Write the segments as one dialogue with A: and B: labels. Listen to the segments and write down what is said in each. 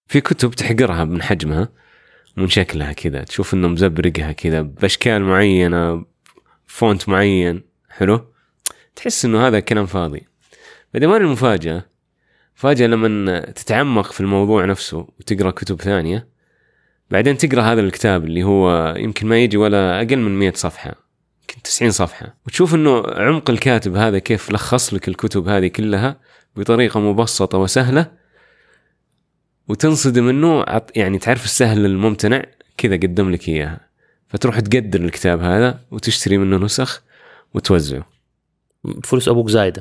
A: في كتب تحقرها من حجمها ومن شكلها كذا، تشوف انه مزبرقها كذا باشكال معينه، فونت معين حلو، تحس انه هذا كلام فاضي. بعدين وين المفاجاه؟ فاجأة لما تتعمق في الموضوع نفسه وتقرا كتب ثانيه، بعدين تقرا هذا الكتاب اللي هو يمكن ما يجي ولا اقل من 100 صفحه، يمكن 90 صفحه، وتشوف انه عمق الكاتب هذا كيف لخص لك الكتب هذه كلها بطريقه مبسطه وسهله، وتنصدم انه يعني تعرف السهل الممتنع كذا قدم لك اياها، فتروح تقدر الكتاب هذا وتشتري منه نسخ وتوزعه.
B: فلوس ابوك زايده.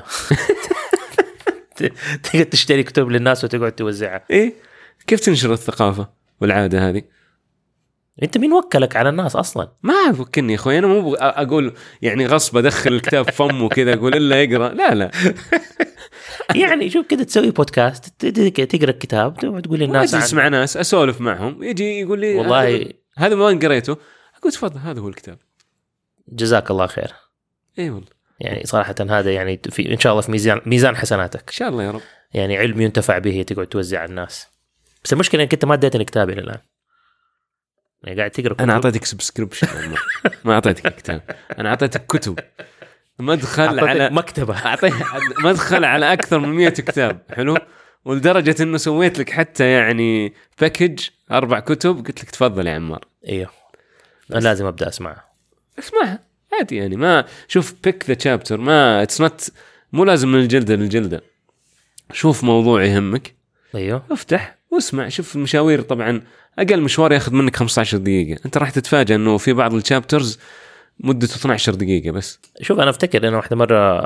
B: تقدر تشتري كتب للناس وتقعد توزعها.
A: ايه كيف تنشر الثقافه والعاده هذه؟
B: انت مين وكلك على الناس اصلا؟
A: ما وكلني يا اخوي، انا مو اقول يعني غصب ادخل الكتاب فمه كذا اقول الا يقرا، لا
B: يعني شوف كده تسوي بودكاست، تقرا الكتاب تقول للناس،
A: اجلس مع ناس اسولف معهم، يجي يقول لي
B: والله
A: هذا ما قريته، اقول تفضل هذا هو الكتاب،
B: جزاك الله خير.
A: اي والله
B: يعني صراحه هذا يعني في ان شاء الله في ميزان حسناتك
A: ان شاء الله يا رب،
B: يعني علم ينتفع به تقعد توزع على الناس. بس المشكله انك انت ما اديتني كتاب الى الان، يعني قاعد تقرا كتب.
A: انا اعطيتك سبسكريبشن ما اعطيتك كتاب، انا اعطيتك كتب، مدخل على
B: مكتبه،
A: اعطيك مدخل على اكثر من 100 كتاب حلو، ولدرجه انه سويت لك حتى يعني باكج 4 كتب، قلت لك تفضل يا عمار.
B: ايوه انا لازم ابدا اسمعها
A: عادي يعني، ما شوف بيك ذا تشابتر، ما اتس مو لازم من الجلده للجلده، شوف موضوع يهمك
B: ايوه
A: افتح واسمع. شوف المشاوير طبعا اقل مشوار ياخذ منك 15 دقيقه، انت راح تتفاجئ انه في بعض الشابترز مدته 12 دقيقه بس.
B: شوف انا افتكر انه واحده مره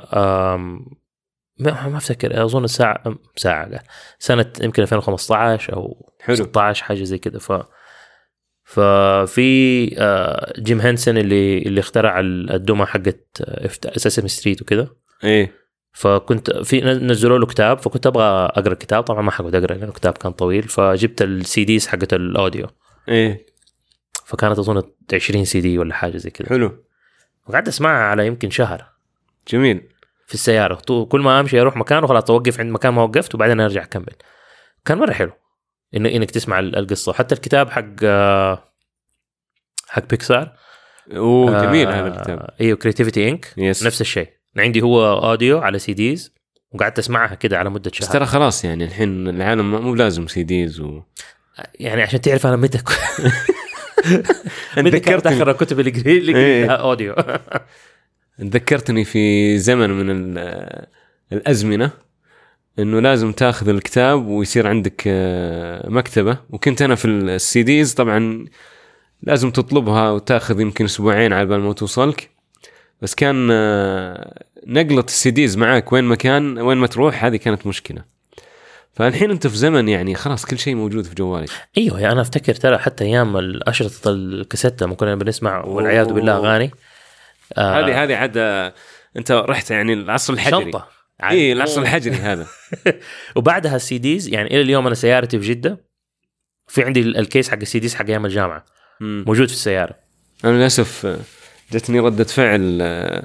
B: ما افتكر، اظن ساعه سنه يمكن 2015 او 16 حاجه زي كده. ففي جيم هنسن اللي اخترع الدمى حقت اساسن ستريت وكده،
A: ايه،
B: فكنت في نزلوا له كتاب، فكنت ابغى اقرا الكتاب، طبعا ما حقدر اقرا لانه الكتاب كان طويل، فجبت السي ديز حقت الاوديو،
A: ايه،
B: فكانت اظن 20 سي دي ولا حاجه زي كده،
A: حلو،
B: وقعدت اسمعها على يمكن شهر.
A: جميل.
B: في السياره كل ما امشي اروح مكان وخلاص اوقف عند مكان ما وقفت وبعدين ارجع اكمل. كان مره حلو انك تسمع القصه، حتى الكتاب حق بيكسار.
A: جميل هذا الكتاب.
B: ايوه كريتيفيتي انك نفس الشيء، عندي هو اوديو على سي ديز وقعدت اسمعها كده على مده شهر.
A: ترى خلاص يعني الحين العالم مو لازم سي ديز
B: يعني عشان تعرف انا متى ذكرت اخر الكتب اللي اوديو.
A: ذكرتني في زمن من الازمنه انه لازم تاخذ الكتاب ويصير عندك مكتبه، وكنت انا في السي ديز طبعا لازم تطلبها وتاخذ يمكن اسبوعين على بال ما توصلك، بس كان نقلة السي ديز معاك وين ما تروح، هذه كانت مشكله. فالحين انت في زمن يعني خلاص كل شيء موجود في جوالك.
B: ايوه يعني انا افتكر ترى حتى ايام الاشرطه الكاسيت لما كنا بنسمع والعياذ بالله اغاني،
A: هذه عاد انت رحت يعني العصر الحجري.
B: شنطه
A: اي العصر الحجري هذا.
B: وبعدها السي ديز، يعني الى اليوم انا سيارتي في جده في عندي الكيس حق السي ديز حق ايام الجامعه موجود في السياره.
A: انا للاسف جتني ردة فعل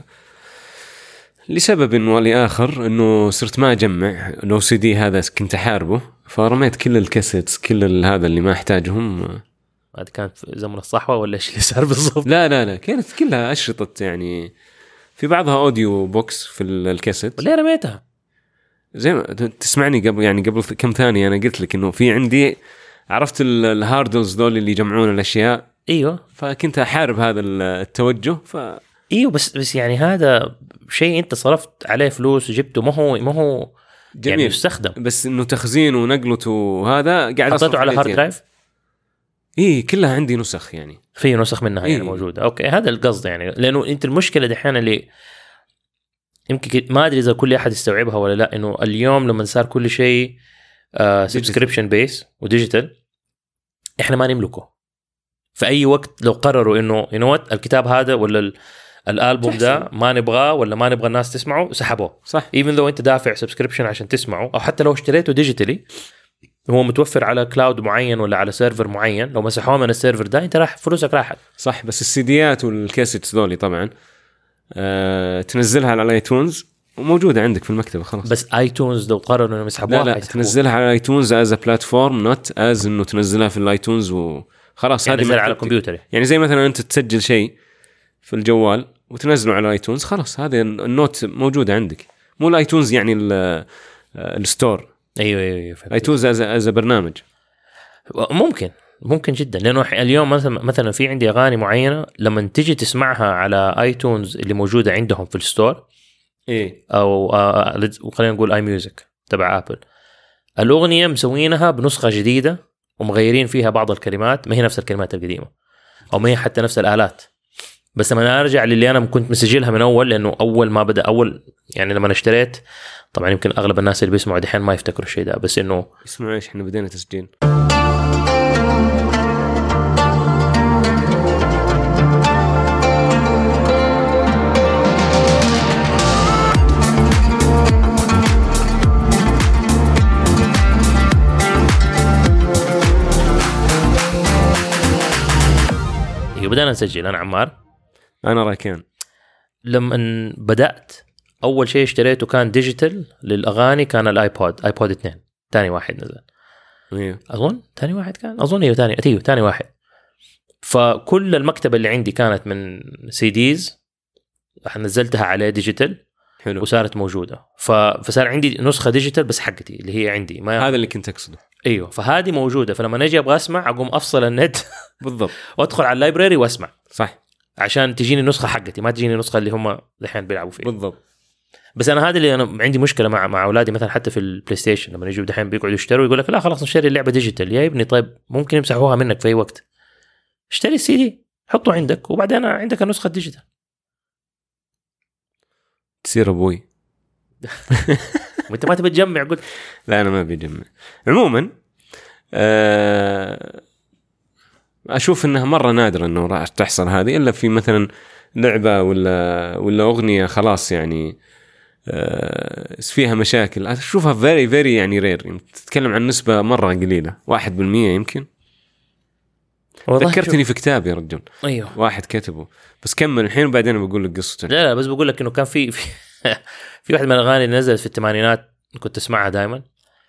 A: لسبب ولآخر انه صرت ما اجمع لو سي دي هذا كنت احاربه، فرميت كل الكاسيتس كل هذا اللي ما احتاجهم.
B: هذه كانت في زمن الصحوه ولا ايش اللي صار بالضبط؟
A: لا كانت كلها اشرطه، يعني في بعضها اوديو بوكس في الكاسيت.
B: ولا رميتها
A: زي ما تسمعني قبل كم ثانيه انا قلت لك انه في عندي عرفت الهاردلز دول اللي يجمعون الاشياء.
B: ايوه
A: فكنت احارب هذا التوجه.
B: ايوه بس يعني هذا شيء انت صرفت عليه فلوس وجبته، ما هو
A: جميل
B: يعني يستخدم،
A: بس انه تخزينه ونقلته وهذا قاعد
B: حطيته على هارد درايف.
A: كلها عندي نسخ، يعني
B: في نسخ منها يعني موجوده. اوكي هذا القصد، يعني لانه انت المشكله دحين اللي يمكن ما ادري اذا كل احد يستوعبها ولا لا، انه اليوم لما صار كل شيء سبسكريبشن بيس وديجيتال، احنا ما نملكه. في اي وقت لو قرروا انه الكتاب هذا ولا الالبوم ده ما نبغاه ولا ما نبغى الناس تسمعه، سحبوه.
A: صح.
B: even though انت دافع سبسكريبشن عشان تسمعه، او حتى لو اشتريته ديجيتالي هو متوفر على كلاود معين ولا على سيرفر معين، لو مسحوه من السيرفر ده انت راح فلوسك راحت.
A: صح. بس السيديات والكاسيتس ذولي طبعا تنزلها على الايتونز وموجوده عندك في المكتبه خلاص.
B: بس ايتونز لو قرروا انهم يسحبوها
A: لا تنزلها على ايتونز از بلاتفورم، نوت از انه تنزلها في الايتونز وخلاص.
B: يعني
A: هذه
B: على الكمبيوتر،
A: يعني زي مثلا انت تسجل شيء في الجوال وتنزله على ايتونز، خلاص هذه النوت موجوده عندك. مو الايتونز يعني الستور.
B: ايوه
A: ايتونز از برنامج.
B: ممكن جدا، لانه اليوم مثلا في عندي اغاني معينه لما تيجي تسمعها على ايتونز اللي موجوده عندهم في الستور، او خلينا نقول اي ميوزك تبع ابل، الاغنيه مسوينها بنسخه جديده ومغيرين فيها بعض الكلمات، ما هي نفس الكلمات القديمه او ما هي حتى نفس الالات. بس لما انا ارجع للي انا كنت مسجلها من اول، لانه اول ما بدا يعني لما اشتريت، طبعا يمكن اغلب الناس اللي بيسمعوا دحين ما يفتكروا الشيء ده، بس انه
A: اسمعوا ايش احنا بدينا تسجيل.
B: بدأنا نسجل. أنا عمار.
A: أنا راكان.
B: لما بدأت أول شيء اشتريته كان ديجيتال للأغاني، كان الآيبود، آيبود 2 تاني واحد نزل. أظن تاني واحد كان، أظن تاني واحد. فكل المكتبة اللي عندي كانت من CDs، نزلتها على ديجيتال.
A: حلو.
B: وصارت موجودة. فصار عندي نسخة ديجيتال بس حقتي اللي هي عندي.
A: هذا اللي كنت أقصده.
B: ايوه، فهذه موجوده. فلما نجي ابغى اسمع اقوم افصل النت
A: بالضبط
B: وادخل على اللايبراري واسمع.
A: صح.
B: عشان تجيني نسخه حقتي، ما تجيني نسخه اللي هم الحين بيلعبوا فيها.
A: بالضبط.
B: بس انا هذا اللي انا عندي مشكله مع اولادي، مثلا حتى في البلاي ستيشن لما يجوا دحين بيقعدوا يشتروا، يقول لك لا خلاص نشتري اللعبه ديجيتال. يا ابني طيب ممكن يمسحوها منك في اي وقت، اشتري السي دي حطه عندك وبعدين عندك النسخه الديجيتال.
A: تصير ابوي.
B: وانت ما تبي تجمع؟ قلت
A: لا انا ما بيجمع. عموما أشوف إنها مرة نادرة إنه راح تحصل هذه، إلا في مثلا لعبة ولا أغنية خلاص يعني فيها مشاكل. أشوفها very very يعني رير، يعني تتكلم عن نسبة مرة قليلة، 1% يمكن. ذكرتني في كتاب يا رجل.
B: أيوه.
A: واحد كتبه، بس كمل الحين وبعدين بقول لك قصته.
B: لا بس بقول لك إنه كان في واحد من الأغاني اللي نزلت في الثمانينات كنت أسمعها دائما.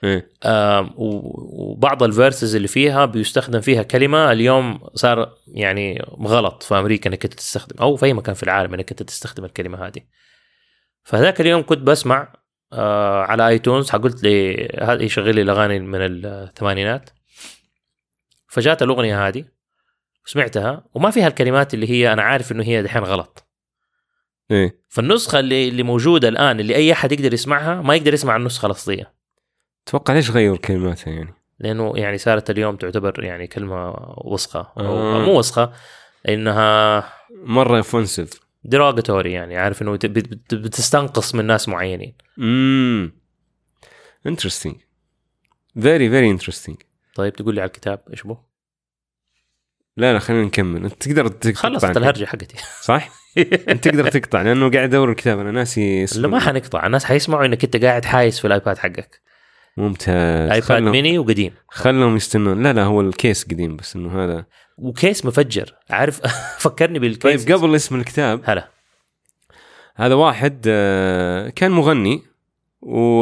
B: وبعض الفيرسز اللي فيها بيستخدم فيها كلمة اليوم صار يعني غلط في أمريكا انك تستخدم، او في اي مكان في العالم انك تستخدم الكلمة هذه. فهذاك اليوم كنت بسمع على ايتونز، قلت لي هذه يشغل لي الاغاني من الثمانينات، فجات الاغنية هذه سمعتها وما فيها الكلمات اللي هي انا عارف انه هي دحين غلط. فالنسخة اللي موجودة الآن اللي اي احد يقدر يسمعها ما يقدر يسمع النسخة الأصلية.
A: توقع ليش غيروا كلماتها يعني؟
B: لأنه يعني صارت اليوم تعتبر يعني كلمة وسخة أو مو وسخة، إنها
A: مرة offensive
B: derogatory، يعني عارف إنه بتستنقص من ناس معينين.
A: interesting very very interesting.
B: طيب تقول لي على الكتاب إيش بو؟
A: لا خلينا نكمل. أنت تقدر تقطع.
B: خلصت الهرجة حقتي
A: صح؟ أنت تقدر تقطع لأنه قاعد أدور الكتاب أنا ناسي اسمه.
B: لا ما حنقطع، الناس حيسمعوا إنك أنت قاعد حايس في الآيباد حقك.
A: ممتاز.
B: ايباد ميني وقديم.
A: خلهم يستنون. لا هو الكيس قديم بس انه هذا
B: وكيس مفجر، عارف. فكرني بالكيس.
A: طيب قبل اسم الكتاب
B: هلا،
A: هذا واحد كان مغني، و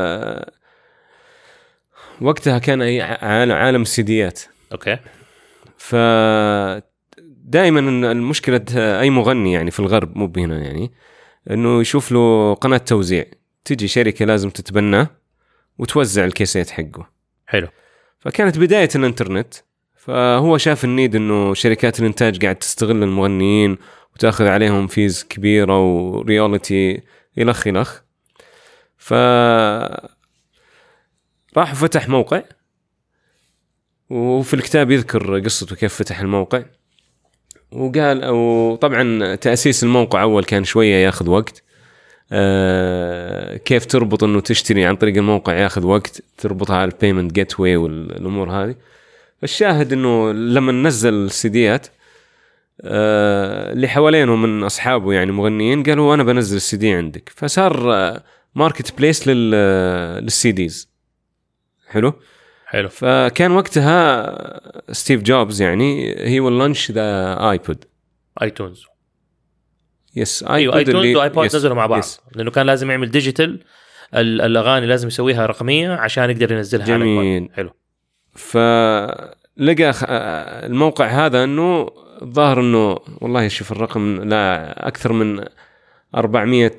A: وقتها كان عالم السيديات.
B: اوكي.
A: ف دائما المشكله اي مغني يعني في الغرب مو هنا يعني، انه يشوف له قناه توزيع، تجي شركه لازم تتبناه وتوزع الكيسات حقه.
B: حلو.
A: فكانت بداية الانترنت، فهو شاف النيد انه شركات الانتاج قاعد تستغل المغنيين وتاخذ عليهم فيز كبيرة ورياليتي الخ. راح فتح موقع، وفي الكتاب يذكر قصته كيف فتح الموقع، وقال وطبعا تأسيس الموقع أول كان شوية ياخذ وقت. كيف تربط انه تشتري عن طريق الموقع ياخذ وقت، تربطها على البيمنت جيت واي والامور هذه. الشاهد انه لما نزل السيديات اللي حوالينه من اصحابه يعني مغنيين قالوا انا بنزل السي دي عندك، فصار ماركت بليس للسيديز. حلو. فكان وقتها ستيف جوبز يعني هي واللانش ذا ايبود
B: ايتونز
A: يس
B: ايوه ايتونز وايبود نزلوا مع بعض لانه كان لازم يعمل ديجيتال الاغاني لازم يسويها رقميه عشان يقدر ينزلها على
A: جميل.
B: حلو.
A: فلقى الموقع هذا انه الظاهر انه والله شوف الرقم لا اكثر من 400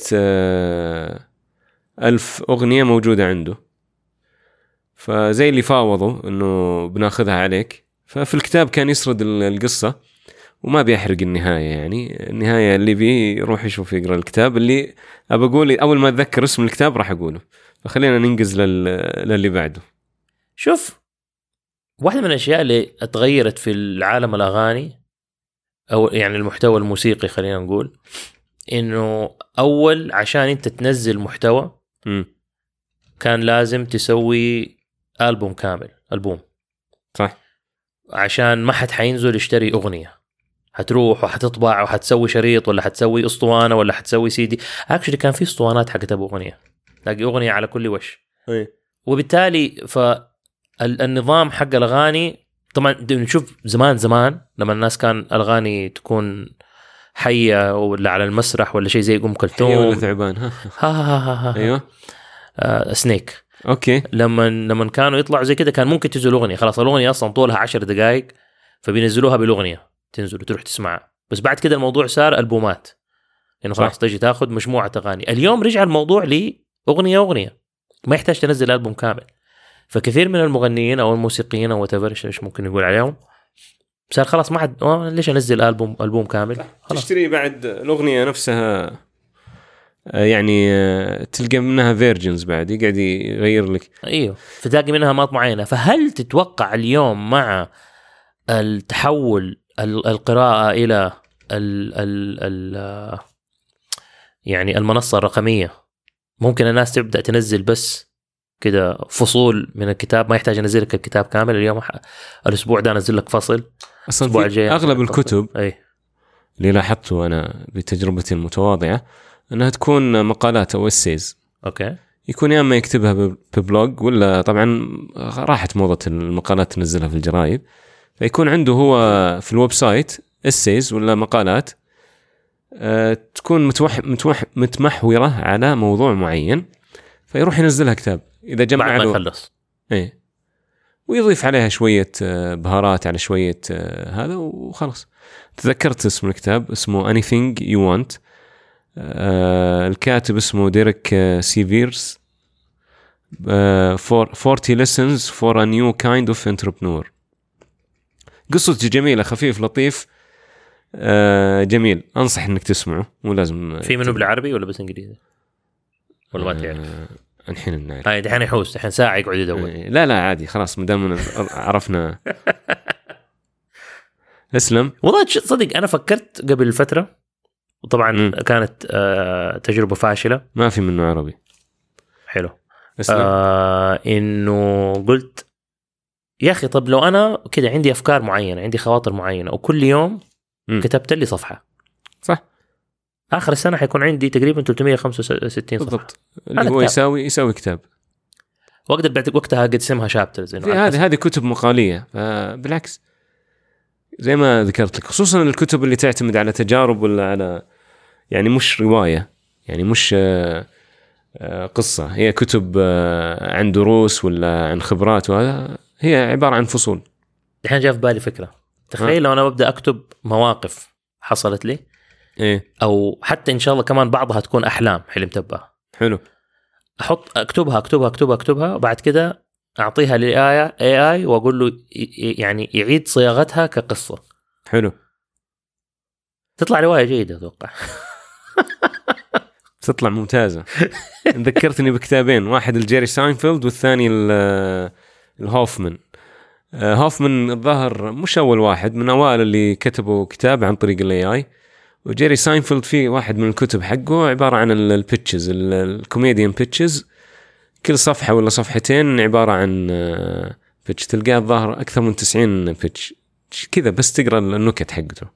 A: ألف أغنية موجودة عنده. فزي اللي فاوضوا انه بناخذها عليك. ففي الكتاب كان يسرد القصة وما بيحرق النهاية، يعني النهاية اللي بيه يروح يشوف يقرأ الكتاب. اللي أبى أقول أول ما أتذكر اسم الكتاب راح أقوله. فخلينا ننجز للي بعده.
B: شوف، واحدة من الأشياء اللي اتغيرت في العالم الأغاني أو يعني المحتوى الموسيقي، خلينا نقول إنه أول عشان أنت تنزل محتوى كان لازم تسوي ألبوم كامل، ألبوم
A: صح،
B: عشان ما حد حينزل يشتري أغنية، هتروح وحتطبع وحتسوي شريط ولا حتسوي أسطوانة ولا حتسوي سيدي. اكشلي كان في اسطوانات حقت ابو أغنية، تلاقي أغنية على كل وش. وبالتالي فالنظام حق الأغاني طبعا نشوف زمان لما الناس كان الأغاني تكون حية ولا على المسرح ولا شيء زي أم كلثوم
A: ولا ثعبان ايوه
B: سنيك.
A: اوكي،
B: لما كانوا يطلعوا زي كده كان ممكن تنزل أغنية، خلاص الأغنية أصلا طولها 10 دقائق فبينزلوها بالأغنية تنزل وتروح تسمعها. بس بعد كده الموضوع صار ألبومات، يعني خلاص تجي تاخذ مجموعة أغاني. اليوم رجع الموضوع لأغنية ما يحتاج تنزل ألبوم كامل. فكثير من المغنيين أو الموسيقيين أو whatever ايش ممكن نقول عليهم صار خلاص ما حد ليش انزل ألبوم كامل، خلاص
A: تشتري بعد الأغنية نفسها، يعني تلقى منها فيرجنز بعد يقعد يغير لك.
B: ايوه، فتلاقي منها مات معينة. فهل تتوقع اليوم مع التحول القراءة إلى يعني المنصة الرقمية ممكن الناس تبدأ تنزل بس كده فصول من الكتاب، ما يحتاج انزل لك الكتاب كامل؟ اليوم الاسبوع ده انزل لك فصل،
A: الاسبوع الجاي اغلب الكتب اللي لاحظته انا بتجربتي المتواضعه انها تكون مقالات او اسيز.
B: اوكي،
A: يكون يا اما يكتبها ببلوج ولا طبعا راحت موضه المقالات تنزلها في الجرايد، فيكون عنده هو في الويب سايت اسيز ولا مقالات تكون متمحوره على موضوع معين، فيروح ينزلها كتاب اذا جمع
B: بعد ما يخلص
A: ويضيف عليها شويه بهارات على شويه هذا وخلاص. تذكرت اسم الكتاب اسمه Anything You Want. الكاتب اسمه ديريك سيفيرز. 40 Lessons for a New Kind of Entrepreneur. قصته جميلة، خفيف لطيف، جميل، أنصح إنك تسمعه. مو لازم
B: في منه بالعربي ولا بس إنجليزي ولا ما تعرف؟
A: الحين نعرف.
B: دحين يحوس، دحين ساعة يقعد يدور.
A: لا عادي خلاص مدام عرفنا. اسلم.
B: والله صدق أنا فكرت قبل فترة وطبعا كانت تجربة فاشلة.
A: ما في منه عربي.
B: حلو. إنه قلت يا أخي طب لو أنا كده عندي أفكار معينة، عندي خواطر معينة، وكل يوم كتبت لي صفحة،
A: صح،
B: آخر السنة حيكون عندي تقريبا 365 صفحة
A: بالضبط. اللي هو يساوي كتاب،
B: وأقدر بعد وقتها أقسمها شابترز.
A: هذه كتب مقالية، بالعكس زي ما ذكرت لك، خصوصا الكتب اللي تعتمد على تجارب ولا على يعني مش رواية، يعني مش قصة، هي كتب عن دروس ولا عن خبرات، وهذا هي عبارة عن فصول.
B: الحين جاء في بالي فكرة، تخيل لو أنا ببدأ أكتب مواقف حصلت لي أو حتى إن شاء الله كمان بعضها تكون أحلام حلمت بها.
A: حلو.
B: أكتبها وبعد كده أعطيها لآية AI وأقول له يعني يعيد صياغتها كقصة.
A: حلو،
B: تطلع رواية جيدة أتوقع.
A: تطلع ممتازة. ذكرتني بكتابين، واحد الجيري ساينفيلد والثاني الهوفمان. هوفمان الظاهر مش أول واحد، من أوائل اللي كتبوا كتاب عن طريق AI. وجيري ساينفيلد فيه واحد من الكتب حقه عبارة عن البيتشز، الكوميديان بيتشز، كل صفحة ولا صفحتين عبارة عن بيتش، تلقاه الظاهر أكثر من 90 بيتش كذا، بس تقرأ النكت حقته.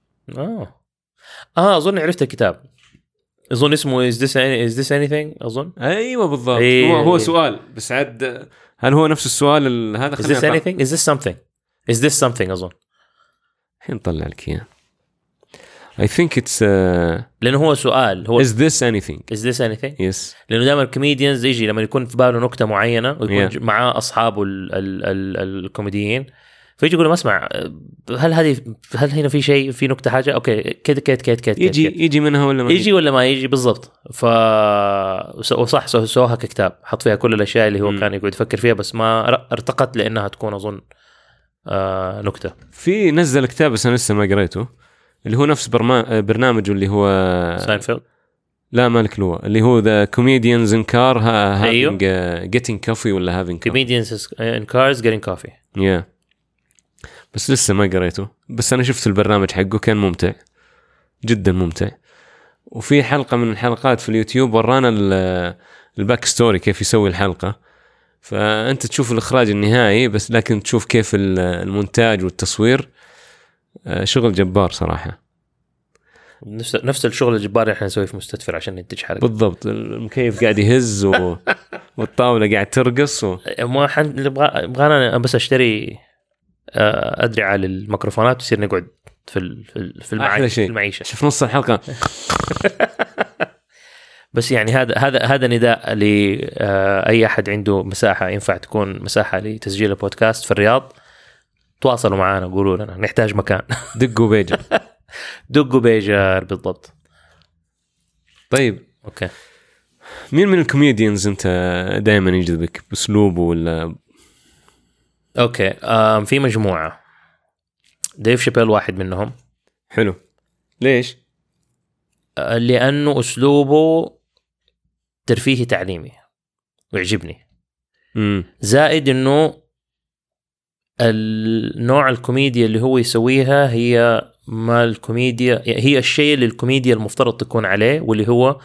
B: أظن عرفت الكتاب، أظن اسمه Is this anything أظن.
A: أيوة بالضبط. هو سؤال بس عاد، هل هو نفس السؤال هذا؟
B: Is this anything Is this something أظن.
A: الحين نطلع لك إياه. I think it's
B: لانه هو سؤال هو
A: is this anything yes
B: لانه دائما الكوميديانز يجي لما يكون في باله نكته معينه ويكون معاه اصحابه الكوميديين فيجي يقول ما اسمع هل هنا في شيء في نكته حاجه اوكي كده
A: يجي منها ولا ما
B: يجي ولا ما يجي بالضبط. وصح سووها ككتاب حط فيها كل الاشياء اللي هو كان يقعد يفكر فيها بس ما ارتقت لانها تكون اظن نكته.
A: في نزل كتاب بس انا لسه ما قريته اللي هو نفس برنامج اللي هو
B: ساينفيلد.
A: لا مالك هو اللي هو ذا كوميديانز ان كار
B: أيوه.
A: getting coffee ولا having
B: comedians in cars getting coffee.
A: yeah. بس لسه ما قريته بس أنا شفت البرنامج حقه كان ممتع جدا ممتع. وفي حلقة من الحلقات في اليوتيوب ورانا الباك ستوري كيف يسوي الحلقة فأنت تشوف الإخراج النهائي بس لكن تشوف كيف المونتاج والتصوير شغل جبار صراحة.
B: نفس الشغل الجبار اللي احنا نسويه في مستدفر عشان ننتج حلقة
A: بالضبط. المكيف قاعد يهز والطاولة قاعد ترقص
B: ما أبغانا بس أشتري أدري على الميكروفونات ويصير نقعد في المعيشة
A: شوف نص الحلقة
B: بس يعني هذا نداء لأي أحد عنده مساحة ينفع تكون مساحة لتسجيل البودكاست في الرياض تواصلوا معنا قولوا لنا نحتاج مكان.
A: دقوا بيجر
B: دقوا بيجر بالضبط.
A: طيب
B: أوكي
A: مين من الكوميديانز أنت دائما يجذبك بأسلوبه ولا؟
B: أوكي في مجموعة ديف شابيل واحد منهم.
A: حلو. ليش؟
B: لأنه أسلوبه ترفيهي تعليمي ويعجبني. زائد أنه النوع الكوميديا اللي هو يسويها هي ما الكوميديا هي الشيء اللي الكوميديا المفترض تكون عليه واللي هو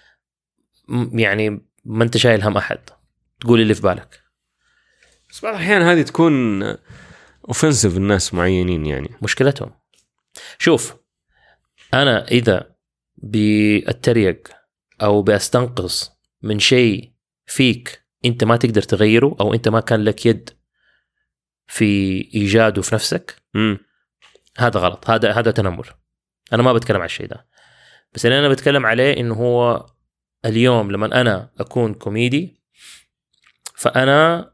B: يعني ما أنت شايل هم أحد تقول اللي في بالك.
A: بس بعض الأحيان هذه تكون أوفنسيف الناس معينين يعني
B: مشكلتهم. شوف أنا إذا بأتريق أو بأستنقص من شيء فيك أنت ما تقدر تغيره أو أنت ما كان لك يد في إيجاده في نفسك هذا غلط. هذا تنمر. أنا ما بتكلم على الشيء ده بس اللي أنا بتكلم عليه إنه هو اليوم لما أنا أكون كوميدي فأنا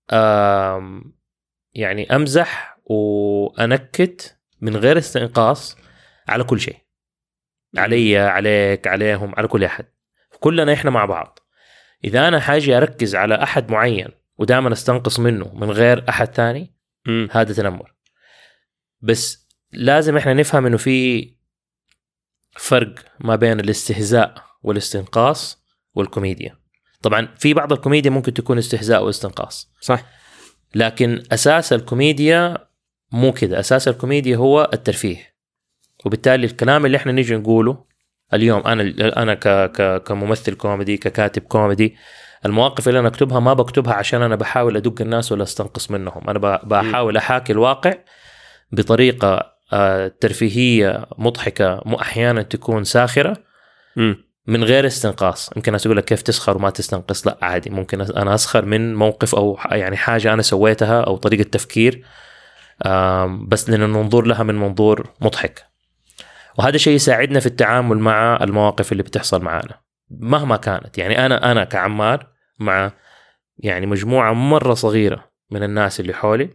B: يعني أمزح وأنكت من غير استنقاص على كل شيء علي عليك عليهم على كل أحد كلنا إحنا مع بعض. إذا أنا حاجة أركز على أحد معين ودائما استنقص منه من غير أحد ثاني هذا تنمر. بس لازم إحنا نفهم إنه في فرق ما بين الاستهزاء والاستنقاص والكوميديا. طبعا في بعض الكوميديا ممكن تكون استهزاء واستنقاص صح لكن أساس الكوميديا مو كده. أساس الكوميديا هو الترفيه وبالتالي الكلام اللي إحنا نيجي نقوله اليوم أنا كممثل كوميدي ككاتب كوميدي المواقف اللي أنا أكتبها ما بكتبها عشان أنا بحاول أدق الناس ولا أستنقص منهم. أنا بحاول أحاكي الواقع بطريقة ترفيهية مضحكة مو أحيانا تكون ساخرة من غير استنقاص. يمكن الناس يقول لك كيف تسخر وما تستنقص. لا عادي ممكن أنا أسخر من موقف أو يعني حاجة أنا سويتها أو طريقة تفكير بس لأن ننظر لها من منظور مضحك وهذا شيء يساعدنا في التعامل مع المواقف اللي بتحصل معنا مهما كانت. يعني أنا كعمار مع يعني مجموعة مرة صغيرة من الناس اللي حولي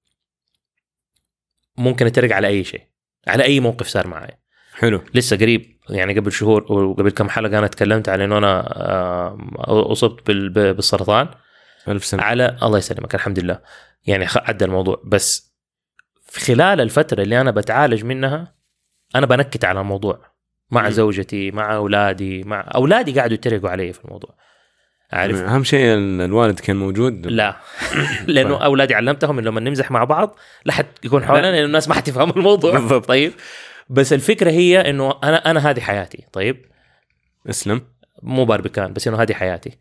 B: ممكن أترك على أي شيء على أي موقف صار معي.
A: حلو.
B: لسه قريب يعني قبل شهور وقبل كم حلقة أنا تكلمت على إنه أنا أصبت بالسرطان.
A: ألف سنة.
B: على الله يسلمك الحمد لله يعني عدى الموضوع. بس في خلال الفترة اللي أنا بتعالج منها أنا بنكت على الموضوع مع زوجتي مع أولادي قاعدوا يتريقوا علي في الموضوع. عارف
A: أهم شيء الوالد كان موجود.
B: لا لأنه أولادي علمتهم إنه لما نمزح مع بعض لا حد يكون حولنا لأن الناس ما حتفهم الموضوع. طيب بس الفكرة هي إنه أنا هذه حياتي. طيب
A: اسلم
B: مو باربيكان بس إنه هذه حياتي.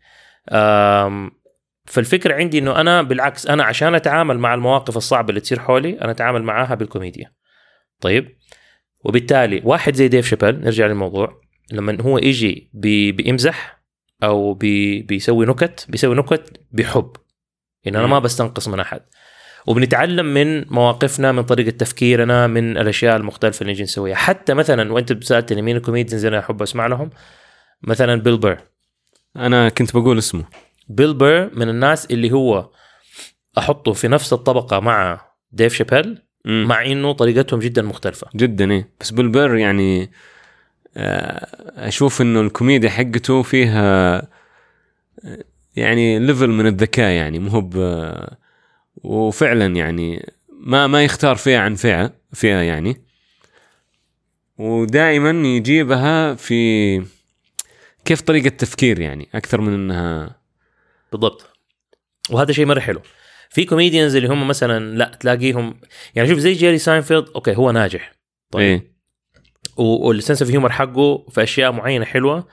B: فالفكرة عندي إنه أنا بالعكس أنا عشان أتعامل مع المواقف الصعبة اللي تصير حولي أنا أتعامل معاها بالكوميديا. طيب وبالتالي واحد زي ديف شابيل نرجع للموضوع لما هو يجي بيمزح أو بيسوي نكت بحب إن أنا ما بستنقص من أحد وبنتعلم من مواقفنا، من طريقة تفكيرنا، من الأشياء المختلفة اللي نجي نسويها. حتى مثلا وأنت بسألتني مين الكوميديانز اللي أحب أسمع لهم، مثلا بيل بير.
A: أنا كنت بقول اسمه.
B: بيل بير من الناس اللي هو أحطه في نفس الطبقة مع ديف شابيل، مع إنه طريقتهم جدا مختلفة
A: جدا. إيه بس بيل بير يعني أشوف إنه الكوميديا حقته فيها يعني ليفل من الذكاء، يعني مهب، وفعلا يعني ما يختار فيها عن فئة يعني، ودائما يجيبها في كيف طريقة تفكير يعني أكثر من إنها.
B: بالضبط. وهذا شيء مرة حلو. في كوميديانز اللي هم مثلا لا تلاقيهم يعني، شوف زي جيري ساينفيلد، أوكي هو ناجح طيب،
A: إيه.
B: والسنس اوف هيومر حقه في أشياء معينة حلوة،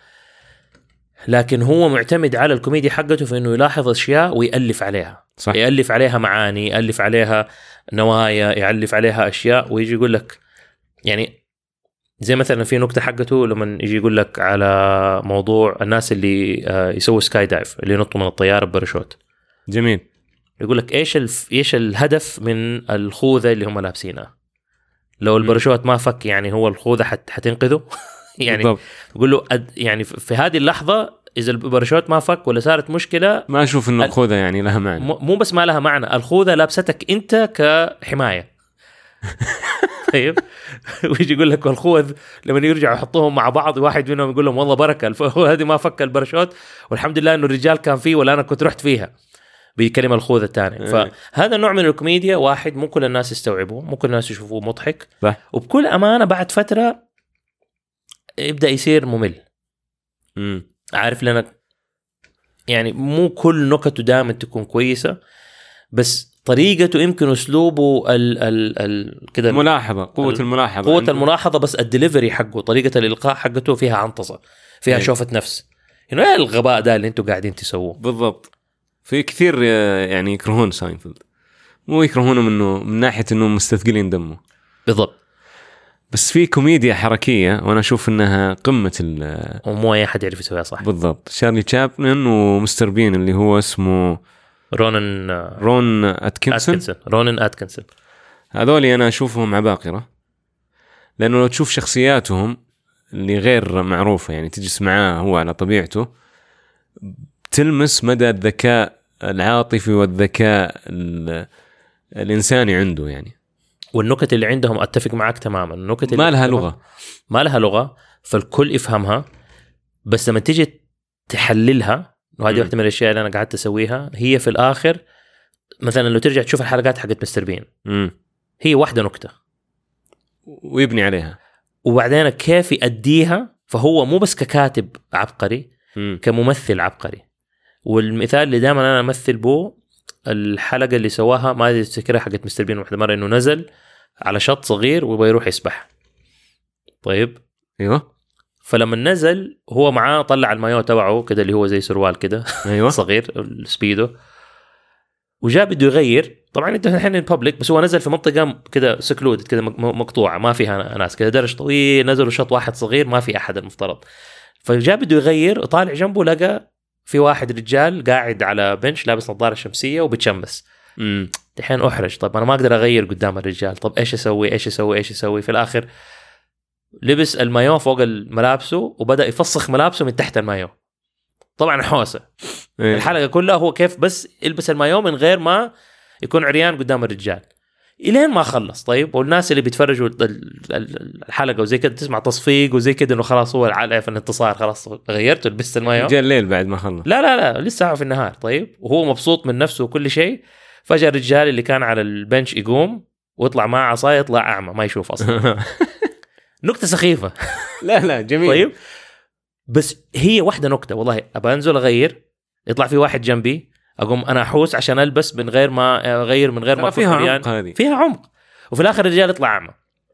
B: لكن هو معتمد على الكوميديا حقته في انه يلاحظ اشياء ويألف عليها.
A: صح.
B: يألف عليها معاني، يألف عليها نوايا، يألف عليها اشياء، ويجي يقول لك يعني زي مثلا في نكته حقته لما يجي يقول لك على موضوع الناس اللي يسووا سكاي دايف، اللي ينطوا من الطياره بباراشوت.
A: جميل.
B: يقول لك ايش الهدف من الخوذه اللي هم لابسينها؟ لو الباراشوت ما فك يعني هو الخوذه حتنقذه يعني بالضبط. يقول له يعني في هذه اللحظه إذا الباراشوت ما فك ولا صارت مشكلة،
A: ما أشوف إنه الخوذة يعني لها معنى.
B: مو بس ما لها معنى، الخوذة لابستك أنت كحماية. طيب ويجي يقول لك الخوذ لما يرجعوا يحطوهم مع بعض، واحد منهم يقول لهم والله بركة هذه ما فك الباراشوت، والحمد لله إنه الرجال كان فيه ولا أنا كنت رحت فيها، بكلمة الخوذة الثانية. فهذا نوع من الكوميديا واحد مو كل الناس يستوعبوه، مو كل الناس يشوفوه مضحك، وبكل أمانة بعد فترة يبدأ يصير ممل. عارف لنا يعني مو كل نكته دائما تكون كويسة، بس طريقته يمكن أسلوبه كده
A: الملاحظة، قوة
B: الملاحظة، بس الدليفري حقه، طريقة الإلقاء حقته فيها عنطزة، فيها شوفة نفس، إنه إيه الغباء ده اللي أنتوا قاعدين تسووه.
A: بالضبط. في كثير يعني يكرهون ساينفيلد، مو يكرهونه من ناحية إنه مستثقلين دمه.
B: بالضبط.
A: بس في كوميديا حركية وأنا أشوف إنها قمة
B: ومو أي أحد يعرف يسويها صح.
A: بالضبط. شارلي تشابلن ومستر بين اللي هو اسمه رون أتكنسون. هذولي أنا أشوفهم عباقرة، لأنه لو تشوف شخصياتهم اللي غير معروفة يعني تجلس معاه هو على طبيعته، تلمس مدى الذكاء العاطفي والذكاء الإنساني عنده يعني.
B: والنكت اللي عندهم أتفق معك تماما، النكت
A: ما لها لغة
B: فالكل يفهمها، بس لما تيجي تحللها، وهذه واحدة من الأشياء اللي أنا قاعدت أسويها، هي في الآخر مثلا لو ترجع تشوف الحلقات حقت مستر بين، هي واحدة نكتة
A: ويبني عليها،
B: وبعدين كيف يأديها. فهو مو بس ككاتب عبقري، كممثل عبقري. والمثال اللي دائما أنا أمثل بو الحلقة اللي سواها، ما أدري تذكرها، حقت مستر بين واحدة مرة إنه نزل على شط صغير ويبغى يروح يسبح. طيب
A: أيوة.
B: فلما نزل هو معاه طلع المايو تبعه كده اللي هو زي سروال كده
A: أيوة.
B: صغير السبيدو، وجاء بده يغير. طبعا انت الحين الببليك، بس هو نزل في منطقه كده سكلود كده مقطوعه ما فيها ناس، كده درج طويل، نزلوا شط واحد صغير ما في احد المفترض. فجاء بده يغير، طالع جنبه لقى في واحد رجال قاعد على بنش لابس نظاره شمسيه وبتشمس. الحين احرج، طب انا ما اقدر اغير قدام الرجال، طب ايش اسوي؟ في الاخر لبس المايو فوق الملابسه وبدا يفسخ ملابسه من تحت المايو. طبعا حوسه. الحلقه كلها هو كيف بس يلبس المايو من غير ما يكون عريان قدام الرجال الين ما خلص. طيب والناس اللي بيتفرجوا الحلقه وزي كده تسمع تصفيق وزي كده انه خلاص هو العالم في الانتصار، خلاص غيرته لبست المايو.
A: جاء الليل بعد ما خلص.
B: لا لسه في النهار. طيب وهو مبسوط من نفسه وكل شيء، فجأة الرجال اللي كان على البنش يقوم ويطلع معه عصايه، يطلع اعمى ما يشوف اصلا. نكته سخيفه.
A: لا جميل.
B: طيب بس هي واحدة نكتة، والله أبى أنزل أغير، يطلع في واحد جنبي، أقوم أنا أحوس عشان ألبس من غير ما أغير، من غير ما
A: فيها عمق. هذه
B: فيها عمق، وفي الآخر الرجال يطلع أعمى.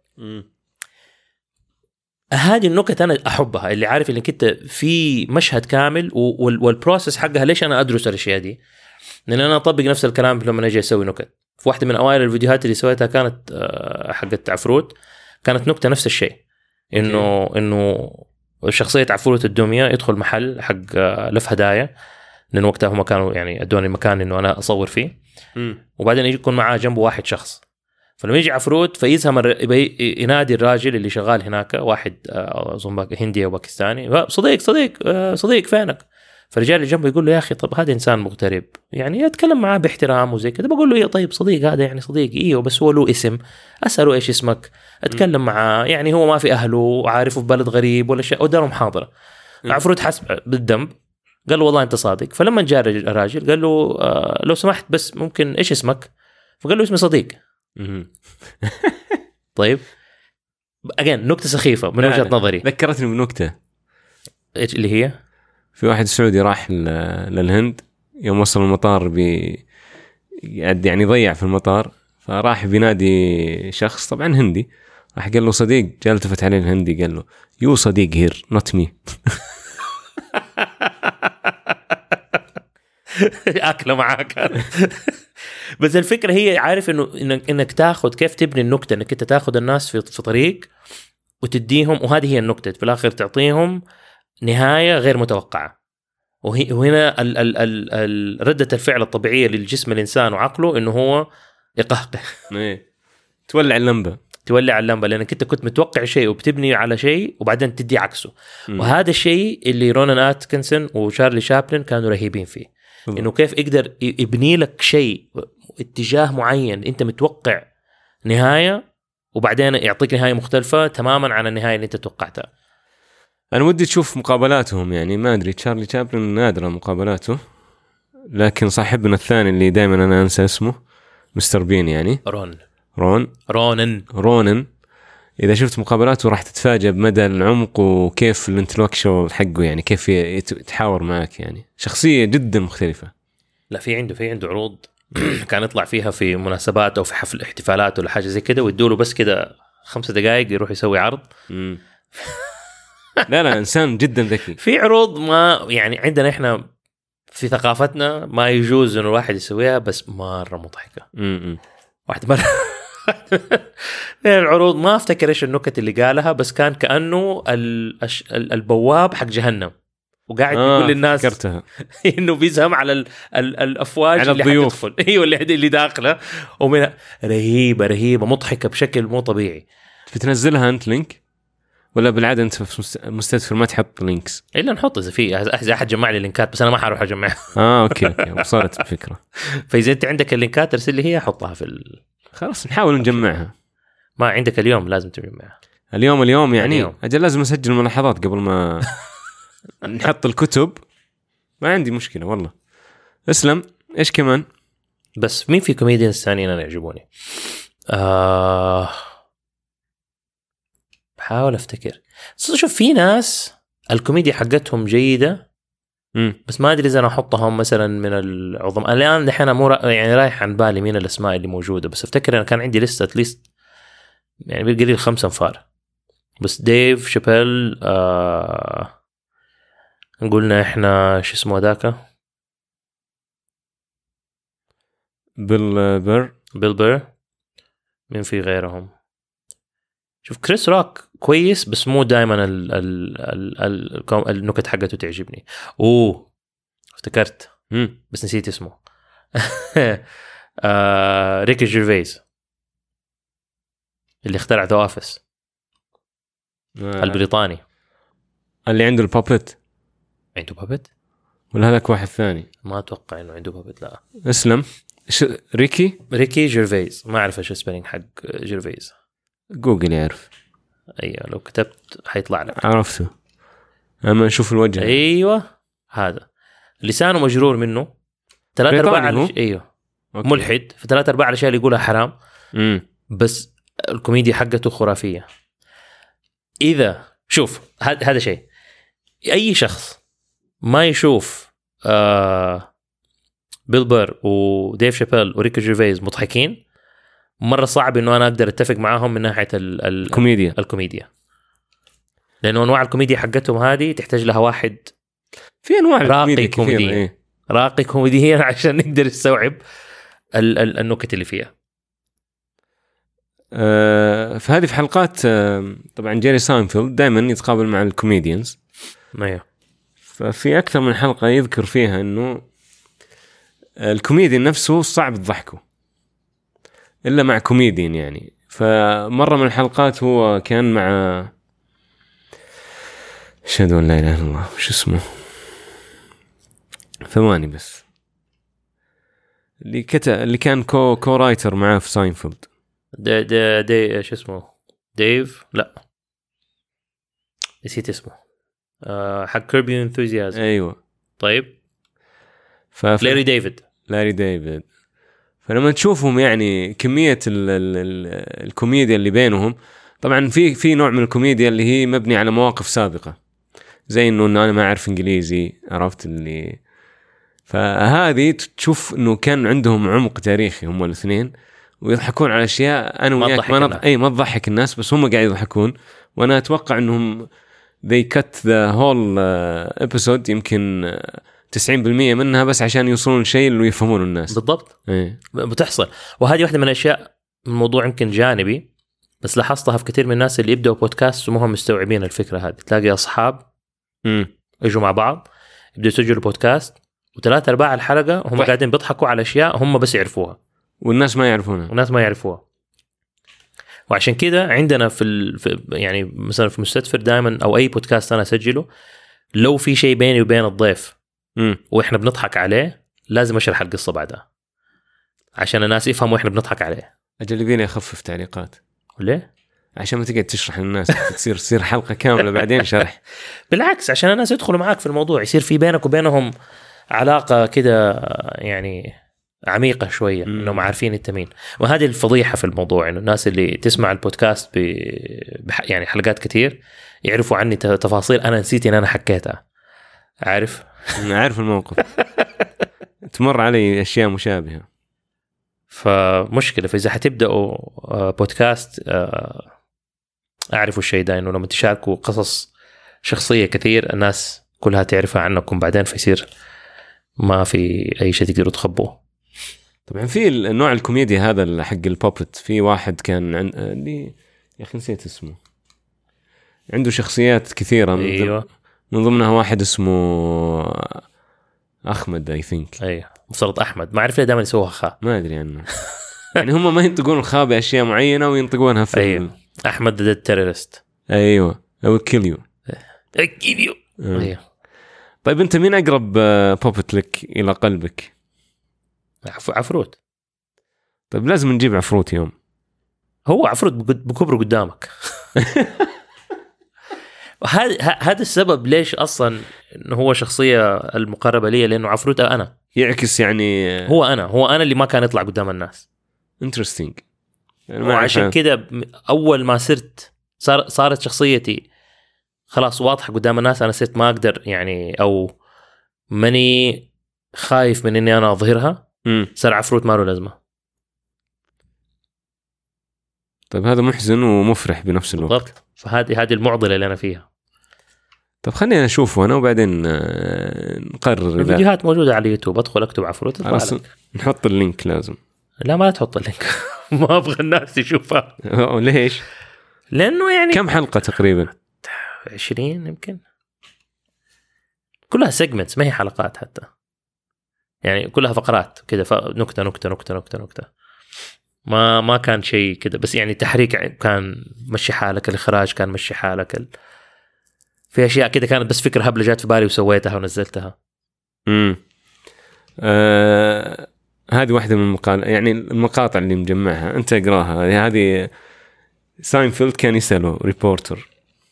B: هذه النكت أنا أحبها، اللي عارف اللي كنت في مشهد كامل والبروسس حقها. ليش أنا أدرس الأشياء دي؟ لأن أنا أطبق نفس الكلام لما أجي أسوي نكت. في واحدة من أوائل الفيديوهات اللي سويتها كانت حقت عفروت، كانت نكتة نفس الشيء، إنه الشخصية عفروت الدمية يدخل محل حق لف هدايا، لأن وقتها هم كانوا يعني ادوني مكان انه انا اصور فيه. وبعدين يكون معاه جنبه واحد شخص، فلما يجي عفروت فيزهم ينادي الراجل اللي شغال هناك، واحد اظن هندي او باكستاني، صديق فينك؟ فالرجال اللي جنبه يقول له يا اخي طب هذا انسان مغترب، يعني اتكلم معاه باحترام وزي كذا. بقول له يا طيب صديق، هذا يعني صديقي ايوه، بس هو له اسم، اساله ايش اسمك، اتكلم معاه، يعني هو ما في اهله وعارفه في بلد غريب ولا شيء، ودار محاضره. عفروت حسب بالذنب، قال له والله انت صادق. فلما جاء الراجل قال له لو سمحت بس ممكن ايش اسمك؟ فقال له اسمي صديق. طيب اجين نكته سخيفه من وجهه نظري،
A: ذكرتني بنكته.
B: ايش اللي هي؟
A: في واحد سعودي راح للهند، يوم وصل المطار يعني ضيع في المطار، فراح بينادي شخص طبعا هندي، راح قال له صديق، جاء التفت عليه الهندي قال له يو صديق هير نوت مي.
B: اكله معاك. بس الفكره هي عارف انك تاخذ كيف تبني النكته، انك انت تاخذ الناس في طريق وتديهم، وهذه هي النكته في الاخر، تعطيهم نهايه غير متوقعه. وهنا ردة الفعل الطبيعيه للجسم الانسان وعقله انه هو يقهقه.
A: تولع اللمبه،
B: لانك انت كنت متوقع شيء وبتبني على شيء وبعدين تدي عكسه. وهذا الشيء اللي رونان اتكنسون وشارلي شابلن كانوا رهيبين فيه، انه كيف يقدر يبني لك شيء اتجاه معين انت متوقع نهايه، وبعدين يعطيك نهايه مختلفه تماما عن النهايه اللي انت توقعتها.
A: انا ودي تشوف مقابلاتهم، يعني ما ادري، تشارلي شابلن نادره مقابلاته، لكن صاحبنا الثاني اللي دائما انا انسى اسمه، مستر بين، يعني رونن. إذا شفت مقابلاته راح تتفاجأ بمدى العمق وكيف الانتلكشوال حقه، يعني كيف يتحاور معك، يعني شخصية جدا مختلفة.
B: لا في عنده عروض كان يطلع فيها في مناسبات أو في حفل احتفالات ولا حاجة زي كده، ويدوله بس كده 5 دقائق يروح يسوي عرض.
A: لا إنسان جدا ذكي.
B: في عروض ما يعني عندنا إحنا في ثقافتنا ما يجوز إنه الواحد يسويها، بس مرة مضحكة. واحد مرة العروض ما افتكر ايش النكت اللي قالها، بس كان كأنه البواب حق جهنم، وقاعد يقول للناس انه بيزهم على الافواج
A: على
B: اللي
A: الضيوف.
B: ايوه اللي داخله، ومن رهيبه مضحكه بشكل مو طبيعي.
A: بتنزلها انت لينك ولا بالعاده انت في مستدفر ما تحط لينكس؟
B: الا نحط اذا احد جمع لي لينكات، بس انا ما حروح اجمعها.
A: اوكي وصلت الفكره.
B: فاذا انت عندك اللينكات ارسل لي هي، احطها في
A: خلاص نحاول نجمعها.
B: ما عندك اليوم لازم تجمعها
A: اليوم يعني اجل لازم اسجل ملاحظات قبل ما نحط الكتب. ما عندي مشكله والله. اسلم. ايش كمان؟
B: بس مين في كوميديانز ثانيين انا يعجبوني؟ بحاول افتكر. شوف في ناس الكوميديا حقتهم جيده، بس ما ادري اذا انا احطهم مثلا من العظماء الان دحين، مو يعني رايح عن بالي مين الاسماء اللي موجوده، بس افتكر انا كان عندي لسته ليست يعني بالقليل 5 انفار. بس ديف شابيل، قلنا احنا شو اسمه ذاك،
A: بيل بير.
B: مين في غيرهم؟ شوف كريس روك كويس، بس مو دائما النكت حقته تعجبني. افتكرت بس نسيت اسمه. ريكي جيرفيز اللي اخترع ذا اوفيس، البريطاني
A: اللي عنده البابت.
B: عنده بابت
A: ولا هذاك واحد ثاني؟
B: ما اتوقع انه عنده بابت. لا
A: اسلم. ريكي
B: جيرفيز، ما اعرف ايش السبيلينج حق جيرفيز.
A: جوجل يعرف.
B: ايوه لو كتبت حيطلع لك.
A: عرفته اما نشوف الوجه.
B: ايوه هذا لسانه مجرور منه 3/4. ايوه أوكي. ملحد في 3/4 الاشياء اللي يقولها حرام. بس الكوميديا حقته خرافيه. اذا شوف هذا شيء، اي شخص ما يشوف بيل بير وديف شابيل وريكي جيرفيز مضحكين، مرة صعب إنه أنا أقدر أتفق معاهم من ناحية الكوميديا، لأنه أنواع الكوميديا حقتهم هذه تحتاج لها واحد
A: في أنواع
B: راقي كوميديا راقي كوميديا عشان نقدر نستوعب النكت اللي فيها.
A: فهذه في حلقات طبعا جيري ساينفيلد دائما يتقابل مع الكوميديانز.
B: ايوه
A: ففي أكثر من حلقة يذكر فيها إنه الكوميديان نفسه صعب تضحكه إلا مع كوميديان يعني. فمرة من الحلقات هو كان مع أشهد أن لا إله إلا الله وش اسمه ثواني بس اللي كان كو رايتر معاه في ساينفيلد
B: دي شو اسمه ديف لا نسيت اسمه حق كيربي انثوزيازم.
A: أيوة
B: طيب لاري ديفيد.
A: فلما تشوفهم يعني كمية الكوميديا اللي بينهم طبعا في نوع من الكوميديا اللي هي مبني على مواقف سابقة زي إنه أنا ما أعرف إنجليزي عرفت اللي فهذه تشوف إنه كان عندهم عمق تاريخي هم الاثنين ويضحكون على أشياء أنا وياك ما تضحك الناس بس هم قاعد يضحكون. وأنا أتوقع إنهم they cut the whole episode يمكن 90% منها بس عشان يوصلون شيء اللي يفهمون الناس
B: بالضبط. بتحصل. وهذه واحدة من الأشياء الموضوع يمكن جانبي بس لاحظتها في كثير من الناس اللي يبدأوا بودكاست وهم مستوعبين الفكرة هذه. تلاقي أصحاب يجوا مع بعض يبدأوا يسجلوا بودكاست و3/4 الحلقة هم قاعدين بيضحكوا على أشياء هم بس يعرفوها
A: والناس ما يعرفوها.
B: وعشان كده عندنا في يعني مثلا في مستدفر دائما أو أي بودكاست أنا أسجله لو في شيء بيني وبين الضيف وإحنا بنضحك عليه لازم أشرح القصة بعدها عشان الناس يفهموا إحنا بنضحك عليه.
A: أجل يبيني أخفف تعليقات.
B: ليه؟
A: عشان ما تقعد تشرح للناس تصير حلقة كاملة بعدين شرح.
B: بالعكس عشان الناس يدخلوا معاك في الموضوع يصير في بينك وبينهم علاقة كده يعني عميقة شوية إنهم عارفين أنت مين. وهذه الفضيحة في الموضوع إنه الناس اللي تسمع البودكاست يعني حلقات كتير يعرفوا عني تفاصيل أنا نسيت إن أنا حكيتها. عارف
A: الموقف. تمر علي أشياء مشابهة.
B: فمشكلة. فإذا حتبدأوا بودكاست أعرفوا الشيء ده إنه لما تشاركوا قصص شخصية كثير الناس كلها تعرفها عنكم بعدين فيصير ما في أي شيء تقدروا تخبوه.
A: طبعا في النوع الكوميديا هذا حق البوبت في واحد كان اللي يا أخي نسيت اسمه عنده شخصيات كثيرة من ضمنها واحد اسمه أحمد I think.
B: أيوة مفترض أحمد ما أعرف ليه دائما يسووها خاء ما
A: أدري عنه. يعني هم ما ينطقون الخاء بأشياء معينة وينطقونها في
B: أيوة. أحمد the terrorist.
A: أيوة أو kill you.
B: أيوة.
A: طيب أنت مين أقرب بوبت لك إلى قلبك؟
B: عفروت.
A: طيب لازم نجيب عفروت يوم.
B: هو عفروت بكبره قدامك. هذا السبب ليش أصلا إنه هو شخصية المقربة لي لأنه عفروت أنا
A: يعكس يعني
B: هو أنا اللي ما كان يطلع قدام الناس.
A: interesting.
B: يعني وعشان كده أول ما صارت شخصيتي خلاص واضحة قدام الناس أنا صرت ما أقدر يعني أو ماني خايف من إني أنا أظهرها صار عفروت ما له لازمة.
A: طيب هذا محزن ومفرح بنفس الوقت.
B: بالضبط. فهذه المعضلة اللي أنا فيها.
A: طب خلينا نشوفه أنا وبعدين نقرر.
B: الفيديوهات موجودة على اليوتيوب أدخل أكتب عفروت
A: نحط اللينك لازم.
B: لا تحط اللينك. ما أبغى الناس يشوفها.
A: ليش؟
B: لأنه يعني
A: كم حلقة تقريبا؟
B: 20 يمكن كلها سيجمنتس ما هي حلقات حتى يعني كلها فقرات كده نكتة نكتة نكتة نكتة نكتة ما كان شيء كده بس يعني تحريك كان مشي حالك الإخراج كان مشي حالك في أشياء كده كانت بس فكرة هبلة جات في بالي وسويتها ونزلتها.
A: هذه واحدة من يعني المقاطع اللي مجمعها أنت اقراها. هذه ساينفيلد كان يسأله ريبورتر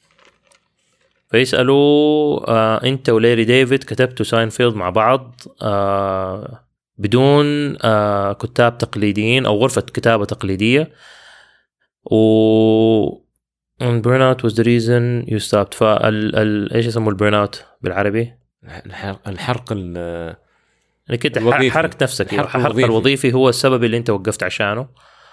B: فيسألوا أنت وليري ديفيد كتبتوا ساينفيلد مع بعض بدون كتاب تقليديين أو غرفة كتابة تقليدية and burnout was the reason you stopped. إيش يسموه البرناوت بالعربي؟
A: الحرق
B: يعني كده حرق نفسك. الحرق الوظيفي هو السبب اللي أنت وقفت عشانه.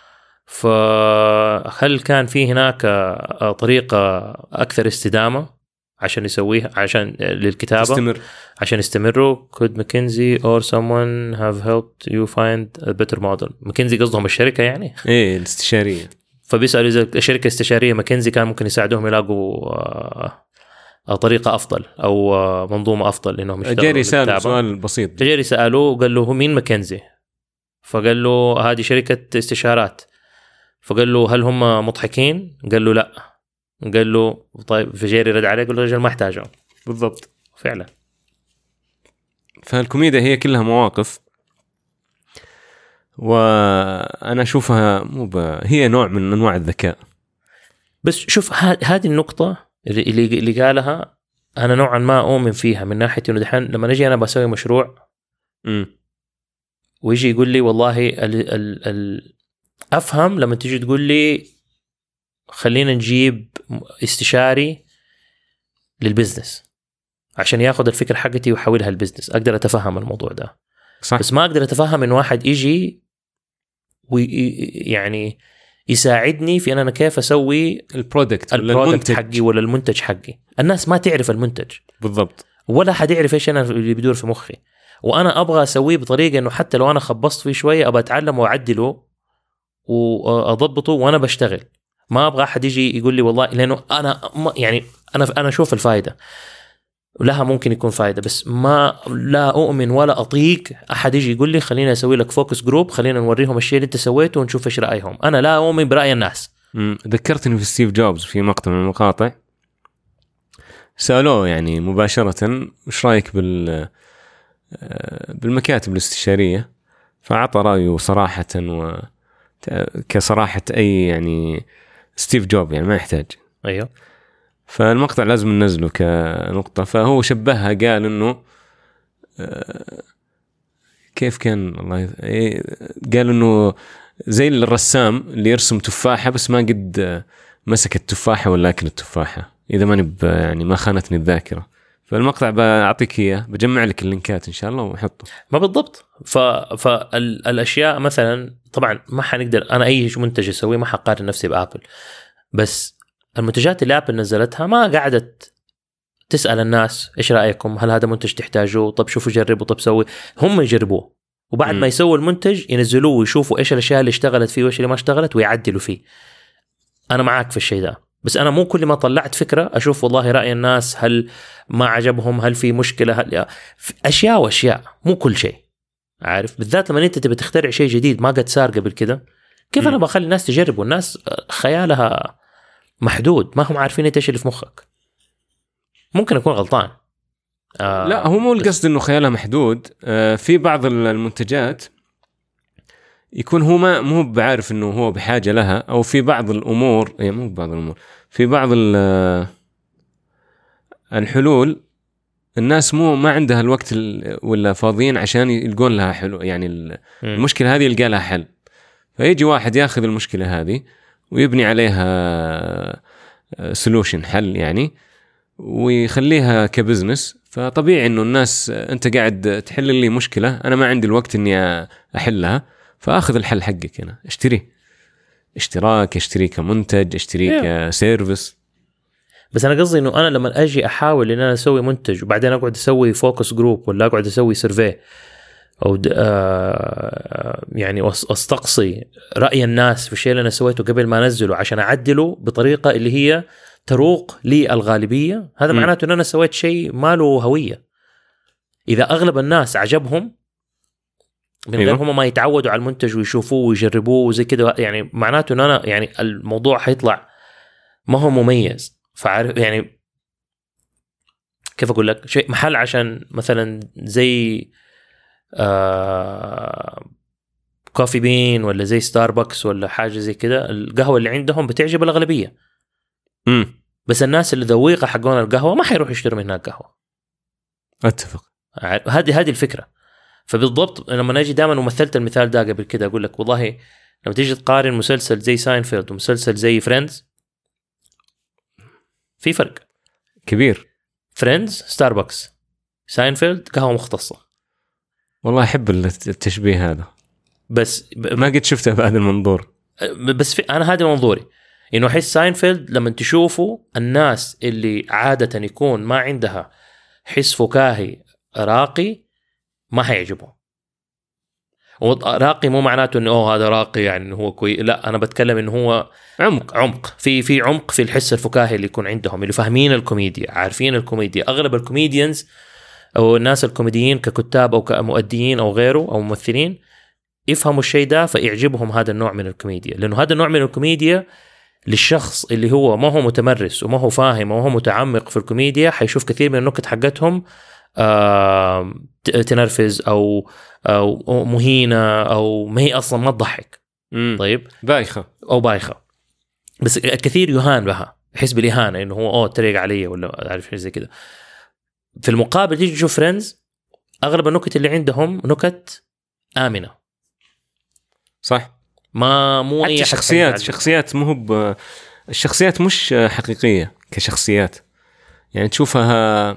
B: فهل كان في هناك طريقة أكثر استدامة عشان يسويها عشان للكتابة عشان يستمروا؟ could McKinsey or someone have helped you find a better model. McKinsey قصدهم الشركة يعني
A: إيه الاستشارية.
B: فبيسألوا إذا الشركة استشارية McKinsey كان ممكن يساعدهم يلاقوا طريقه افضل او منظومه افضل انهم يشتغلوا.
A: جيري سأله سؤال بسيط،
B: جيري ساله وقال له هو مين ماكنزي؟ فقال له هذه شركه استشارات. فقال له هل هم مضحكين؟ قال له لا. قال له طيب، فجيري رد عليه قال له رجل ما احتاجهم.
A: بالضبط
B: فعلا.
A: فالكوميديا هي كلها مواقف، وأنا أشوفها هي نوع من أنواع الذكاء.
B: بس شوف هذه النقطة اللي قالها أنا نوعا ما أؤمن فيها، من ناحية إنه دحين لما نجي أنا بسوي مشروع ويجي يقول لي والله أفهم لما تيجي تقول لي خلينا نجيب استشاري للبزنس عشان ياخد الفكرة حقتي ويحولها البزنس، أقدر أتفهم الموضوع ده.
A: صح.
B: بس ما أقدر أتفهم إن واحد يجي يعني يساعدني في أنا كيف أسوي البرودكت حقي ولا المنتج حقي. الناس ما تعرف المنتج
A: بالضبط،
B: ولا حد يعرف إيش أنا اللي بدور في مخي، وأنا أبغى أسويه بطريقة إنه حتى لو أنا خبصت فيه شوية أبغى أتعلم وأعدله وأضبطه وأنا بشتغل. ما أبغى أحد يجي يقول لي والله، لأنه أنا أشوف الفائدة لها ممكن يكون فائدة، بس لا أؤمن ولا أطيق أحد يجي يقول لي خلينا أسوي لك فوكس جروب، خلينا نوريهم الشيء اللي أنت سويته ونشوف إيش رأيهم. أنا لا أؤمن برأي الناس.
A: ذكرتني في ستيف جوبز في مقطع من المقاطع، سألوه يعني مباشرة وش رأيك بالمكاتب الاستشارية، فأعطى رأيه صراحة كصراحة أي يعني ستيف جوب يعني ما يحتاج.
B: أيوه.
A: فالمقطع لازم ننزله كنقطة. فهو شبهها قال إنه كيف كان والله قال إنه زي الرسام اللي يرسم تفاحة بس ما قد مسك التفاحة ولا أكل التفاحة، إذا ماني يعني ما خانتني الذاكرة. فالمقطع بأعطيك إياه، بجمع لك اللينكات إن شاء الله وحطه.
B: ما بالضبط. فالأشياء مثلا طبعا ما حنقدر أنا أي منتج أسويه ما حقارن نفسي بآبل، بس المنتجات اللي آبل نزلتها ما قعدت تسأل الناس إيش رأيكم، هل هذا منتج تحتاجوه، طب شوفوا جربوا، طب سوي. هم يجربوه وبعد ما يسووا المنتج ينزلوه ويشوفوا إيش الأشياء اللي اشتغلت فيه وإيش اللي ما اشتغلت ويعدلوا فيه. أنا معاك في الشيء ده، بس أنا مو كل ما طلعت فكرة أشوف والله رأي الناس هل ما عجبهم، هل في مشكلة، هل أشياء وأشياء، مو كل شيء. عارف، بالذات لما أنت تبي تخترع شيء جديد ما قد صار قبل كده، كيف أنا بخلي الناس تجرب؟ والناس خيالها محدود، ما هم عارفين ايش اللي في مخك. ممكن اكون غلطان.
A: لا هو مو القصد انه خيالها محدود. في بعض المنتجات يكون هو مو بعارف انه هو بحاجة لها، او في بعض الامور يعني مو بعض الامور، في بعض الحلول الناس ما عندها الوقت ولا فاضيين عشان يلقون لها حلول. يعني المشكلة هذه يلقى لها حل، فيجي واحد ياخذ المشكلة هذه ويبني عليها سولوشن، حل يعني، ويخليها كبزنس. فطبيعي انه الناس انت قاعد تحل لي مشكلة انا ما عندي الوقت اني احلها، فاخذ الحل حقك انا اشتريه اشتراك، اشتري كمنتج، اشتري كسيرفيس.
B: بس انا قصدي انه انا لما اجي احاول ان انا اسوي منتج وبعدين اقعد اسوي فوكس جروب ولا اقعد اسوي سيرفي او يعني استقصي راي الناس في الشيء اللي انا سويته قبل ما انزله عشان اعدله بطريقه اللي هي تروق للغالبيه، هذا معناته ان انا سويت شيء ما له هويه. اذا اغلب الناس عجبهم من غير هم ما يتعودوا على المنتج ويشوفوه ويجربوه وزي كده، يعني معناته ان انا يعني الموضوع حيطلع ما هو مميز. فعارف يعني كيف اقول لك، شيء محل عشان مثلا زي كوفي بين ولا زي ستاربكس ولا حاجه زي كده، القهوه اللي عندهم بتعجب الاغلبيه. بس الناس اللي ذويقه حقون القهوه ما حيروحوا يشتروا منها قهوه.
A: اتفق.
B: هذه الفكره. فبالضبط لما نجي دائما ومثلت المثال ده قبل كده اقول لك والله لما تيجي تقارن مسلسل زي ساينفيلد ومسلسل زي فريندز في فرق
A: كبير.
B: فريندز ستاربكس، ساينفيلد قهوه مختصه.
A: والله احب التشبيه هذا،
B: بس
A: ما قد شفته بهذا المنظور.
B: بس انا هذا منظوري، انه احس ساينفيلد لما تشوفوا الناس اللي عاده يكون ما عندها حس فكاهي راقي ما حيعجبهم، راقي مو معناته انه هذا راقي يعني انه هو كويس، لا انا بتكلم انه هو عمق في عمق في الحس الفكاهي اللي يكون عندهم، اللي فاهمين الكوميديا، عارفين الكوميديا. اغلب الكوميديانز او الناس الكوميديين ككتاب او كمؤديين او غيره او ممثلين يفهموا الشيء ده فيعجبهم هذا النوع من الكوميديا، لانه هذا النوع من الكوميديا للشخص اللي هو ما هو متمرس وما هو فاهم وما هو متعمق في الكوميديا حيشوف كثير من النكت حقتهم تنرفز او مهينه او ما هي اصلا ما تضحك. طيب
A: بايخه
B: او بايخه، بس الكثير يهان بها، يحس بالاهانه انه هو تريق علي ولا عارف شيء زي كده. في المقابل تيجي تشوف فريندز اغلب النكت اللي عندهم نكت امنه،
A: صح،
B: مو
A: حتى
B: اي
A: شخصيات مو الشخصيات مش حقيقيه كشخصيات، يعني تشوفها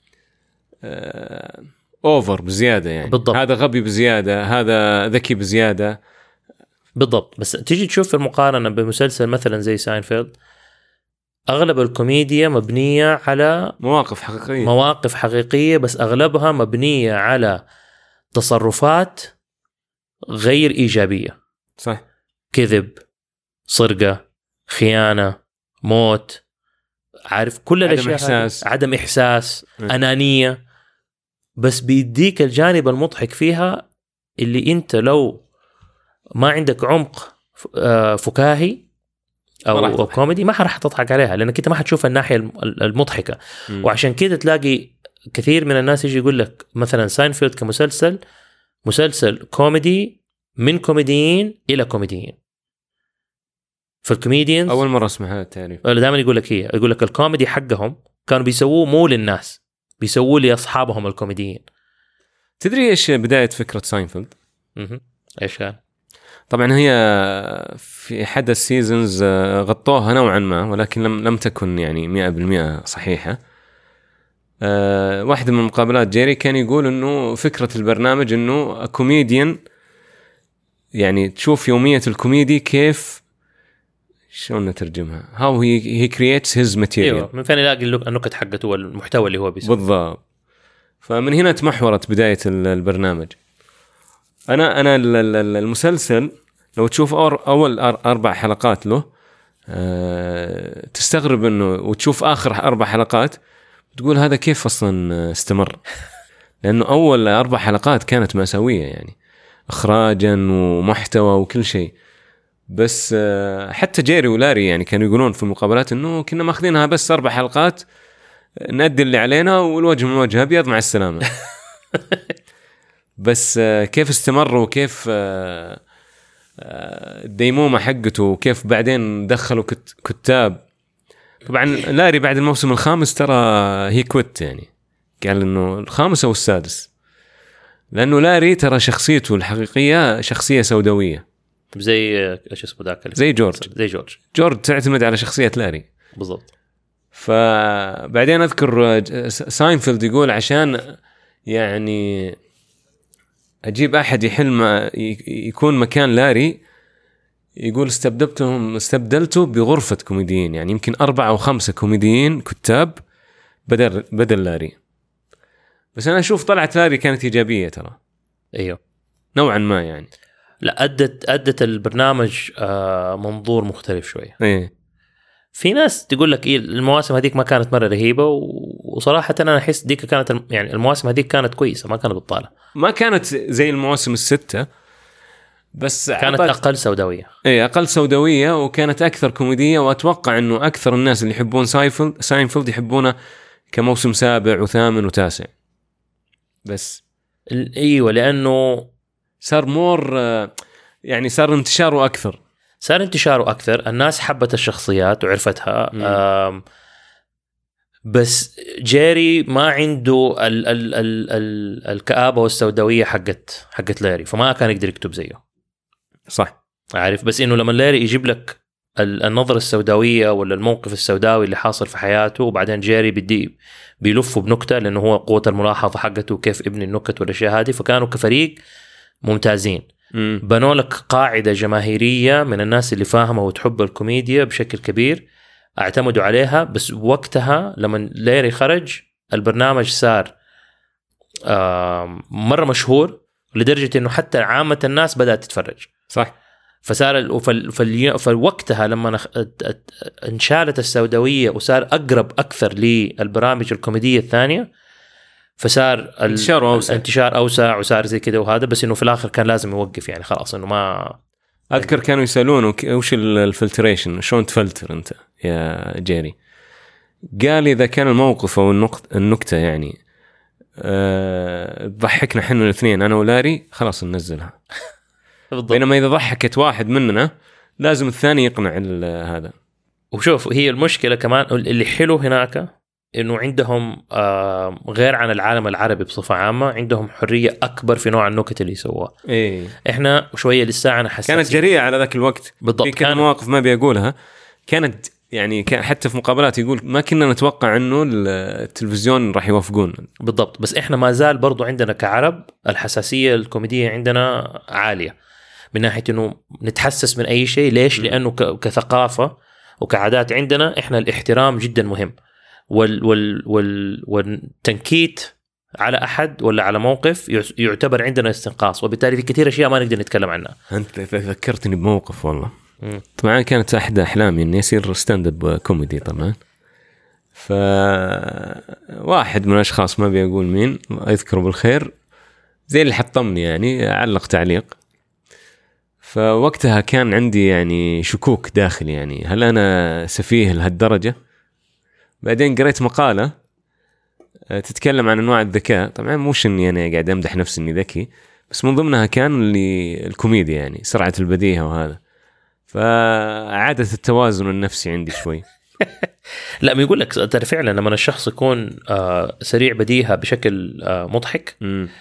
A: اوفر بزياده يعني.
B: بالضبط.
A: هذا غبي بزياده، هذا ذكي بزياده.
B: بالضبط. بس تيجي تشوف في المقارنه بمسلسل مثلا زي ساينفيلد اغلب الكوميديا مبنيه على مواقف حقيقيه بس اغلبها مبنيه على تصرفات غير ايجابيه.
A: صح،
B: كذب، سرقه، خيانه، موت، عارف كل الاشياء، عدم احساس انانيه، بس بيديك الجانب المضحك فيها اللي انت لو ما عندك عمق فكاهي او كوميدي ما راح تضحك عليها، لانك انت ما حتشوف الناحيه المضحكه. وعشان كده تلاقي كثير من الناس يجي يقول لك مثلا ساينفيلد كمسلسل كوميدي من كوميديين الى كوميديين. فالكوميديانز
A: اول مره اسمع هذا التعريف.
B: دائما يقول لك الكوميدي حقهم كانوا بيسووه مو للناس، بيسووه لاصحابهم الكوميديين.
A: تدري ايش بدايه فكره ساينفيلد؟
B: ايش كان؟
A: طبعا هي في احد السيزونز غطوها نوعا ما، ولكن لم تكن يعني 100% صحيحه. واحده من مقابلات جيري كان يقول انه فكره البرنامج انه كوميديان، يعني تشوف يوميه الكوميدي كيف، شلون نترجمها، how he creates his material.
B: ايوه، من فين يلاقي النكت حقته والمحتوى اللي هو بيسويه.
A: بالضبط. فمن هنا تمحورت بدايه البرنامج. انا المسلسل لو تشوف اول 4 حلقات له تستغرب انه، وتشوف اخر 4 حلقات تقول هذا كيف اصلا استمر، لانه اول 4 حلقات كانت مأساوية يعني اخراجا ومحتوى وكل شيء. بس حتى جيري ولاري يعني كانوا يقولون في المقابلات انه كنا ماخذينها بس 4 حلقات نأدي اللي علينا والوجه من وجه ابيض مع السلامة. بس كيف استمروا وكيف الديمومة حقته وكيف بعدين دخلوا كتاب. طبعا لاري بعد الموسم الخامس ترى هي كويت، يعني قال انه الخامس او السادس، لانه لاري ترى شخصيته الحقيقية شخصية سوداوية
B: زي ايش اسمه ذاك،
A: زي جورج تعتمد على شخصية لاري
B: بالضبط.
A: فبعدين اذكر ساينفيلد يقول عشان يعني أجيب أحد يحل يكون مكان لاري، يقول استبدلته بغرفة كوميديين، يعني يمكن 4 أو 5 كوميديين كتاب بدل لاري. بس أنا أشوف طلعت لاري كانت إيجابية ترى.
B: أيوه
A: نوعا ما يعني.
B: لا أدت البرنامج منظور مختلف شوية.
A: إيه.
B: في ناس تقول لك المواسم هذيك ما كانت مرة رهيبة، وصراحة أنا أحس ديك كانت يعني المواسم هذيك كانت كويسة، ما كانت بطالة،
A: ما كانت زي المواسم 6، بس
B: كانت أقل سوداوية.
A: إيه أقل سوداوية وكانت أكثر كوميدية. وأتوقع إنه أكثر الناس اللي يحبون ساينفيلد يحبونه كموسم 7 و8 و9 بس.
B: أيوة، لأنه
A: صار مور يعني صار انتشاره أكثر، الناس حبت الشخصيات وعرفتها. بس جيري ما عنده الكآبة والسوداوية حقت لاري، فما كان يقدر يكتب زيه. صح،
B: عارف، بس إنه لما لاري يجيب لك النظرة السوداوية ولا الموقف السوداوي اللي حاصل في حياته، وبعدين جيري بيلفه بنكتة لأنه هو قوة الملاحظة حقته وكيف ابن النكت والأشياء هذه. فكانوا كفريق ممتازين، بنوا لك قاعدة جماهيرية من الناس اللي فاهمة وتحب الكوميديا بشكل كبير، اعتمدوا عليها. بس وقتها لما ليري خرج البرنامج صار مرة مشهور، لدرجه انه حتى عامه الناس بدات تتفرج.
A: صح.
B: فصار فوقتها لما انشالت السوداويه وصار اقرب اكثر للبرامج الكوميديه الثانيه، فصار انتشار اوسع وصار زي كده وهذا. بس انه في الاخر كان لازم يوقف يعني خلاص انه ما
A: اذكر كانوا يسالونه وش الفلتريشن، شلون تفلتر انت يا جيري؟ قال اذا كان الموقف او النكته يعني ضحكنا حنا الاثنين انا ولاري خلاص ننزلها. بينما اذا ضحكت واحد مننا لازم الثاني يقنع هذا.
B: وشوف هي المشكله كمان اللي حلو هناك انه عندهم غير عن العالم العربي بصفه عامه عندهم حريه اكبر في نوع النكت اللي يسووها.
A: إيه.
B: احنا شويه لسه انا حساسين.
A: كانت جريئه على ذاك الوقت
B: بالضبط.
A: في كذا مواقف ما بيقولها كانت يعني حتى في مقابلات يقول ما كنا نتوقع انه التلفزيون راح يوافقون.
B: بالضبط. بس احنا ما زال برضو عندنا كعرب الحساسيه الكوميديه عندنا عاليه من ناحيه انه نتحسس من اي شيء. ليش؟ لانه كثقافه وكعادات عندنا احنا الاحترام جدا مهم، والتنكيت على احد ولا على موقف يعتبر عندنا استنقاص، وبالتالي في كثير اشياء ما نقدر نتكلم عنها.
A: انت ذكرتني بموقف والله. طبعا كانت احد احلامي اني اصير ستاند اب كوميدي طبعا. فواحد من الاشخاص ما بيقول مين اذكره بالخير زي اللي حطمني يعني علق تعليق. فوقتها كان عندي يعني شكوك داخلي يعني هل انا سفيه لهالدرجه. بعدين قريت مقاله تتكلم عن انواع الذكاء. طبعا مش اني انا قاعد امدح نفسي اني ذكي، بس من ضمنها كان اللي الكوميديا يعني سرعه البديهه وهذا. فعادت التوازن النفسي عندي شوي.
B: لا بيقول لك ترى فعلا لما الشخص يكون سريع بديهة بشكل مضحك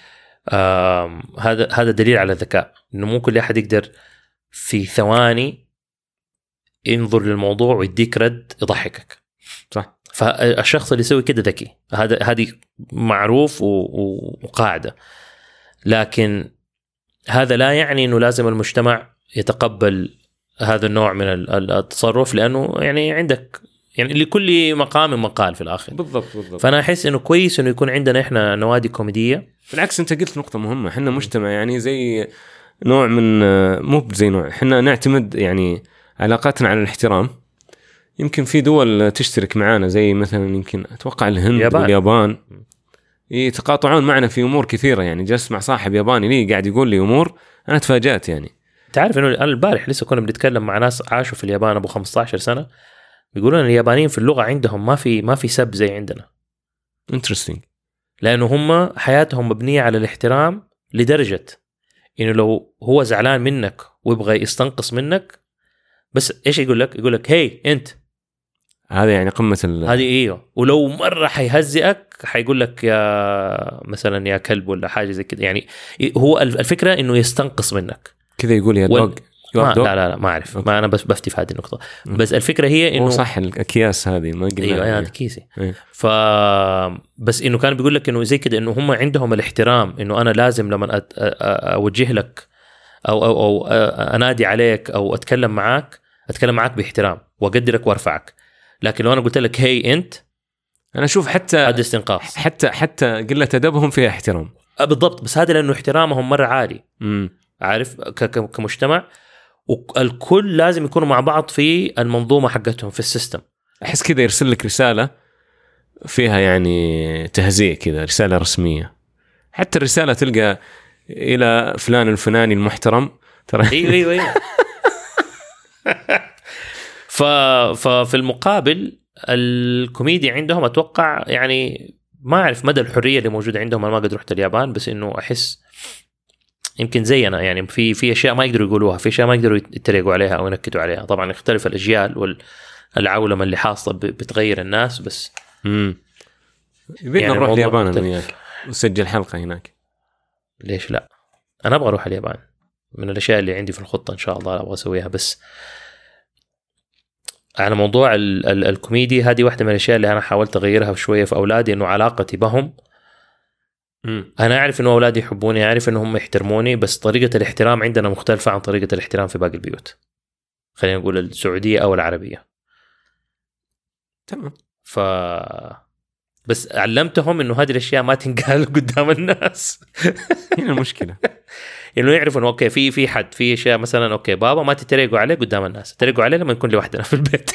B: هذا دليل على الذكاء، انه مو كل احد يقدر في ثواني ينظر للموضوع ويديك رد يضحكك.
A: صح.
B: فالشخص اللي يسوي كده ذكي، هذه معروف وقاعدة. لكن هذا لا يعني انه لازم المجتمع يتقبل هذا النوع من التصرف، لانه يعني عندك يعني لكل مقام مقال في الاخر.
A: بالضبط.
B: فانا احس انه كويس انه يكون عندنا احنا نوادي كوميديه.
A: بالعكس انت قلت نقطه مهمه، احنا مجتمع يعني زي نوع من مو زي نوع، احنا نعتمد يعني علاقاتنا على الاحترام. يمكن في دول تشترك معانا زي مثلا يمكن اتوقع الهند واليابان يتقاطعون معنا في امور كثيره. يعني جلست مع صاحب ياباني لي قاعد يقول لي امور انا تفاجأت. يعني
B: تعرف انه البارح لسه كنا بنتكلم مع ناس عاشوا في اليابان ابو 15 سنه بيقولون ان اليابانيين في اللغه عندهم ما في سب زي عندنا.
A: interesting.
B: لانه هم حياتهم مبنيه على الاحترام لدرجه انه لو هو زعلان منك ويبغى يستنقص منك بس ايش يقول لك هي انت.
A: هذا يعني قمه
B: هذه ايوه. ولو مره حيهزئك حيقول لك يا مثلا يا كلب ولا حاجه زي كده. يعني هو الفكره انه يستنقص منك
A: كده يقول يا دوغ.
B: لا ما أعرف. ما أنا بفتي في هذه النقطة. بس الفكرة هي إنه
A: صح الأكياس هذه ما قلنا.
B: أيوة هذا كيسي. بس إنه كان بيقول لك إنه زي كده إنه هم عندهم الاحترام، إنه أنا لازم لما أوجه لك أو أنادي عليك أو أتكلم معك باحترام وأقدرك وأرفعك. لكن لو أنا قلت لك هي أنت،
A: أنا أشوف حتى
B: هذا استنقاص.
A: حتى قلة أدبهم فيها احترام.
B: بالضبط. بس هذا لأنه احترامهم مرة عالي. عارف كمجتمع والكل لازم يكونوا مع بعض في المنظومة حقتهم في السيستم.
A: أحس كذا يرسل لك رسالة فيها يعني تهزيء كذا، رسالة رسمية. حتى الرسالة تلقى إلى فلان الفلاني المحترم ترى.
B: أيوة. ففي المقابل الكوميديا عندهم أتوقع يعني ما أعرف مدى الحرية اللي موجودة عندهم. أنا ما قد رحت اليابان، بس إنه أحس يمكن زينا يعني في اشياء ما يقدروا يقولوها، في اشياء ما يقدروا يتريقوا عليها او ينكدوا عليها. طبعا يختلف الاجيال والعولمه اللي حاصله بتغير الناس. بس
A: يبينا يعني نروح اليابان انا وياك ونسجل حلقه هناك.
B: ليش لا؟ انا ابغى اروح اليابان، من الاشياء اللي عندي في الخطه ان شاء الله ابغى اسويها. بس على موضوع الكوميدي، هذه واحده من الاشياء اللي انا حاولت اغيرها شويه في اولادي، انه علاقتي بهم. أنا أعرف إنه أولادي يحبوني، أعرف إنهم يحترموني، بس طريقة الاحترام عندنا مختلفة عن طريقة الاحترام في باقي البيوت، خلينا نقول السعودية أو العربية.
A: تمام.
B: بس علمتهم انه هذه الاشياء ما تنقال قدام الناس.
A: هنا المشكله
B: انه يعرفوا انه اوكي في حد في اشياء مثلا اوكي بابا ما تتريقوا عليه قدام الناس، تتريقوا عليه لما نكون لوحدنا في البيت.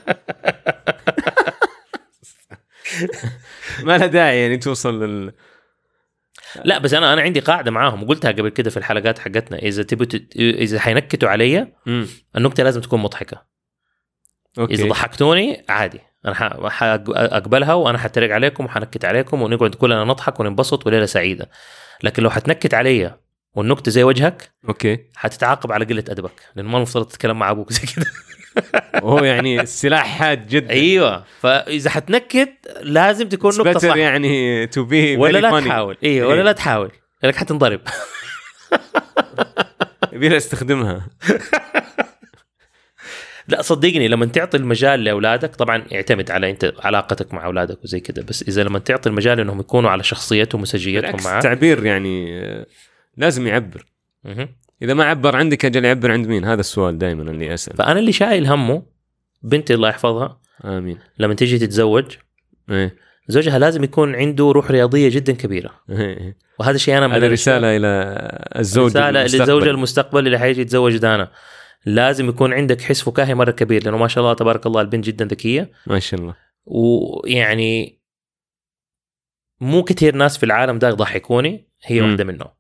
A: ما لها داعي يعني توصل
B: لا بس انا عندي قاعده معاهم وقلتها قبل كده في الحلقات حقتنا، اذا تبوا اذا حينكتوا علي النكته لازم تكون مضحكه.
A: أوكي.
B: اذا ضحكتوني عادي انا حاقبلها وانا حتريق عليكم وحنكت عليكم ونقعد كلنا نضحك وننبسط وليله سعيده. لكن لو حتنكت علي والنكته زي وجهك
A: اوكي
B: حتتعاقب على قله ادبك، لانه ما المفترض تتكلم مع ابوك زي كده.
A: هو يعني السلاح حاد جدا.
B: ايوه فاذا حتنكت لازم تكون نكته صح
A: يعني تو بي
B: ولا لا تحاول. ايوه ولا لا تحاول لانك حتنضرب.
A: يبي استخدمها.
B: لا صدقني لما تعطي المجال لاولادك، طبعا يعتمد على انت علاقتك مع اولادك وزي كده، بس اذا لما تعطي المجال انهم يكونوا على شخصيتهم وسجيتهم معك،
A: تعبير يعني لازم يعبر. اذا ما عبر عندك اجل يعبر عند مين؟ هذا السؤال دائما اللي اسال.
B: فانا اللي شايل همه بنتي الله يحفظها
A: امين
B: لما تيجي تتزوج زوجها لازم يكون عنده روح رياضيه جدا كبيره. وهذا الشيء انا
A: هذا رساله الى الزوج،
B: رساله للزوج المستقبل اللي حيجي يتزوج دانا. لازم يكون عندك حس فكاهي مره كبير، لانه ما شاء الله تبارك الله البنت جدا ذكيه
A: ما شاء الله.
B: ويعني مو كثير ناس في العالم ده يضحكوني، هي واحده منهم.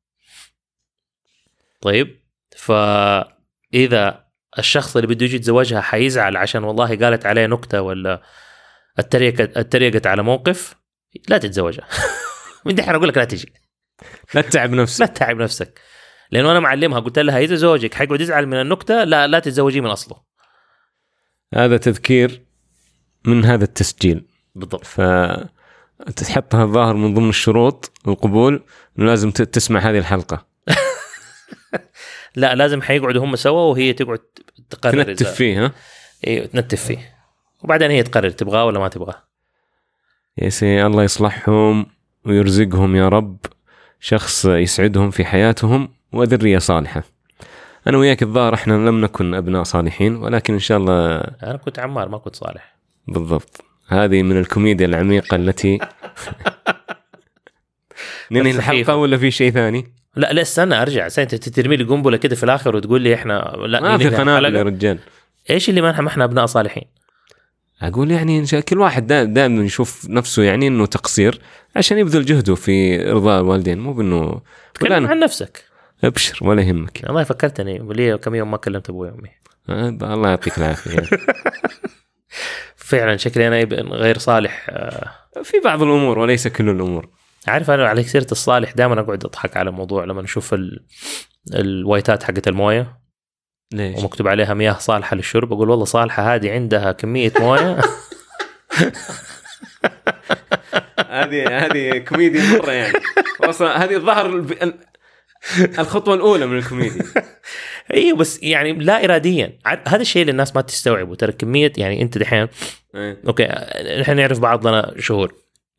B: طيب فاذا الشخص اللي بده يجي يتزوجها حيزعل عشان والله قالت عليه نكته ولا اتريقت على موقف، لا تتزوجها. من دحين اقول لك لا تجي،
A: لا تتعب نفسك،
B: لا تتعب نفسك. لانه انا معلمها قلت لها اذا زوجك حيقعد يزعل من النكته لا تتزوجيه من اصله.
A: هذا تذكير من هذا التسجيل
B: بالضبط.
A: فتحطها الظاهر من ضمن الشروط القبول انه لازم تسمع هذه الحلقه.
B: لا لازم حيقعدوا هم سوا وهي تقعد تقرر
A: تنتف فيه. ها
B: ايوه تنتف فيه وبعدين هي تقرر تبغاه ولا ما تبغاه.
A: يا سي الله يصلحهم ويرزقهم يا رب شخص يسعدهم في حياتهم وذرية صالحة. أنا وياك الظاهر إحنا لم نكن أبناء صالحين، ولكن إن شاء الله
B: أنا كنت عمار ما كنت صالح.
A: بالضبط. هذه من الكوميديا العميقة التي ننهي الحلقة ولا في شيء ثاني؟
B: لا استنى أرجع. أنت ترمي لي قنبلة كده في الآخر وتقول لي إحنا لا
A: ما في قنابل يا رجال.
B: إيش اللي ما إحنا أبناء صالحين؟
A: أقول يعني كل واحد دائما يشوف نفسه يعني إنه تقصير عشان يبذل جهده في إرضاء الوالدين، مو بإنه
B: تكلم عن نفسك.
A: أبشر ولا يهمك.
B: الله فكرتني ولي كم يوم ما كلمت أبوي وأمي.
A: الله يعطيك العافية.
B: فعلا شكلي أنا غير صالح
A: في بعض الأمور وليس كل الأمور.
B: عارف أنا على سيرة الصالح دائما أقعد أضحك على موضوع لما نشوف الوايتات حقت الموية
A: ليش؟
B: ومكتوب عليها مياه صالحة للشرب، أقول والله صالحة هذه عندها كمية موية.
A: هذه كوميديا مرة يعني. أصلا هذه الظاهر الخطوة الأولى من الكوميديا.
B: ايوه بس يعني لا اراديا. هذا الشيء اللي الناس ما تستوعبه ترى. كميه يعني انت دحين اوكي نحن نعرف بعضنا شهور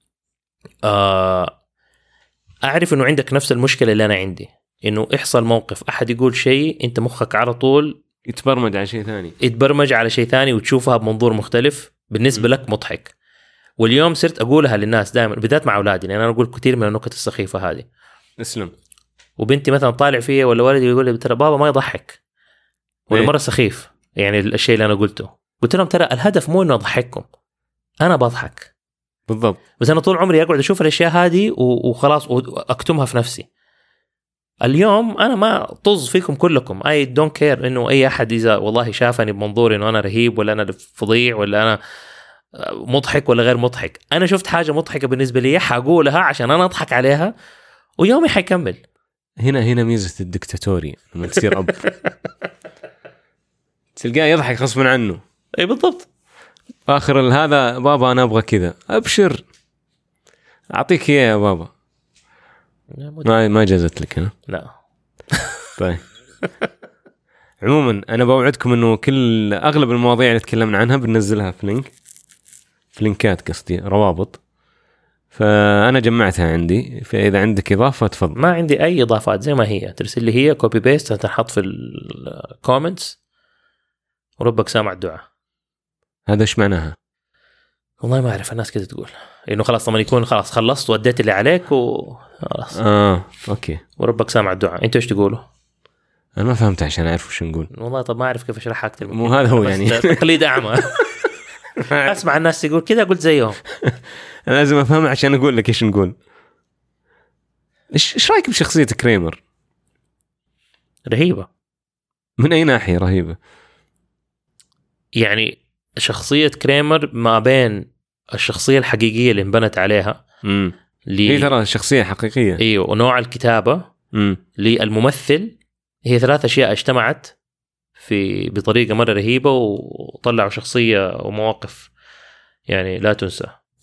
B: اعرف انه عندك نفس المشكله اللي انا عندي، انه يحصل موقف احد يقول شيء انت مخك على طول
A: يتبرمج على شيء ثاني،
B: يتبرمج على شيء ثاني وتشوفها بمنظور مختلف بالنسبه لك مضحك. واليوم صرت اقولها للناس دائما بالذات مع اولادي، لان انا اقول كثير من النكت السخيفه هذه.
A: اسلم.
B: وبنتي مثلا طالع فيها ولا ولدي يقول لي ترى بابا ما يضحك ولا مرة سخيف يعني الشيء اللي أنا قلته. قلت لهم ترى الهدف مو إنه أضحككم، أنا بضحك
A: بالضبط،
B: بس أنا طول عمري أقعد أشوف الأشياء هذه وخلاص وأكتمها في نفسي. اليوم أنا ما طز فيكم كلكم، I don't care إنه أي أحد إذا والله شافني بمنظور إنه أنا رهيب ولا أنا فظيع ولا أنا مضحك ولا غير مضحك. أنا شفت حاجة مضحكة بالنسبة لي حقولها عشان أنا أضحك عليها ويومي حيكمل.
A: هنا ميزة الدكتاتوري لما تصير أب تلقاه يضحك غصبا عنه.
B: اي بالضبط.
A: آخر هذا بابا أنا أبغى كذا، أبشر أعطيك إياه يا بابا. ما جازت لك هنا.
B: لا.
A: طيب. عموما أنا بوعدكم إنه أغلب المواضيع اللي تكلمنا عنها بننزلها في لينكات قصدي روابط، فأنا جمعتها عندي، فإذا عندك إضافة تفضل.
B: ما عندي أي إضافات، زي ما هي ترسل لي هي كوبي بيست هتنحط في الكومنتس وربك سامع الدعاء.
A: هذا إيش معناها؟
B: والله ما أعرف، الناس كده تقول إنه خلاص لما يكون خلاص خلصت وأديت اللي عليك وخلاص
A: أوكي
B: وربك سامع الدعاء. أنت إيش تقولوا؟
A: أنا ما فهمت عشان أعرف وش نقول.
B: والله طب ما أعرف كيف أشرحها أكتر من
A: مو هذا هو يعني
B: تقليد أعمى. أسمع الناس يقول كذا قلت زيهم.
A: أنا لازم أفهم عشان أقول لك إيش نقول. إيش رأيك بشخصية كريمر؟
B: رهيبة.
A: من أي ناحية رهيبة؟
B: يعني شخصية كريمر ما بين الشخصية الحقيقية اللي انبنت عليها
A: هي ترى شخصية حقيقية.
B: ايوه، ونوع الكتابة للممثل، هي 3 أشياء اجتمعت بطريقة مرة رهيبة وطلعوا شخصية ومواقف يعني لا تنسى.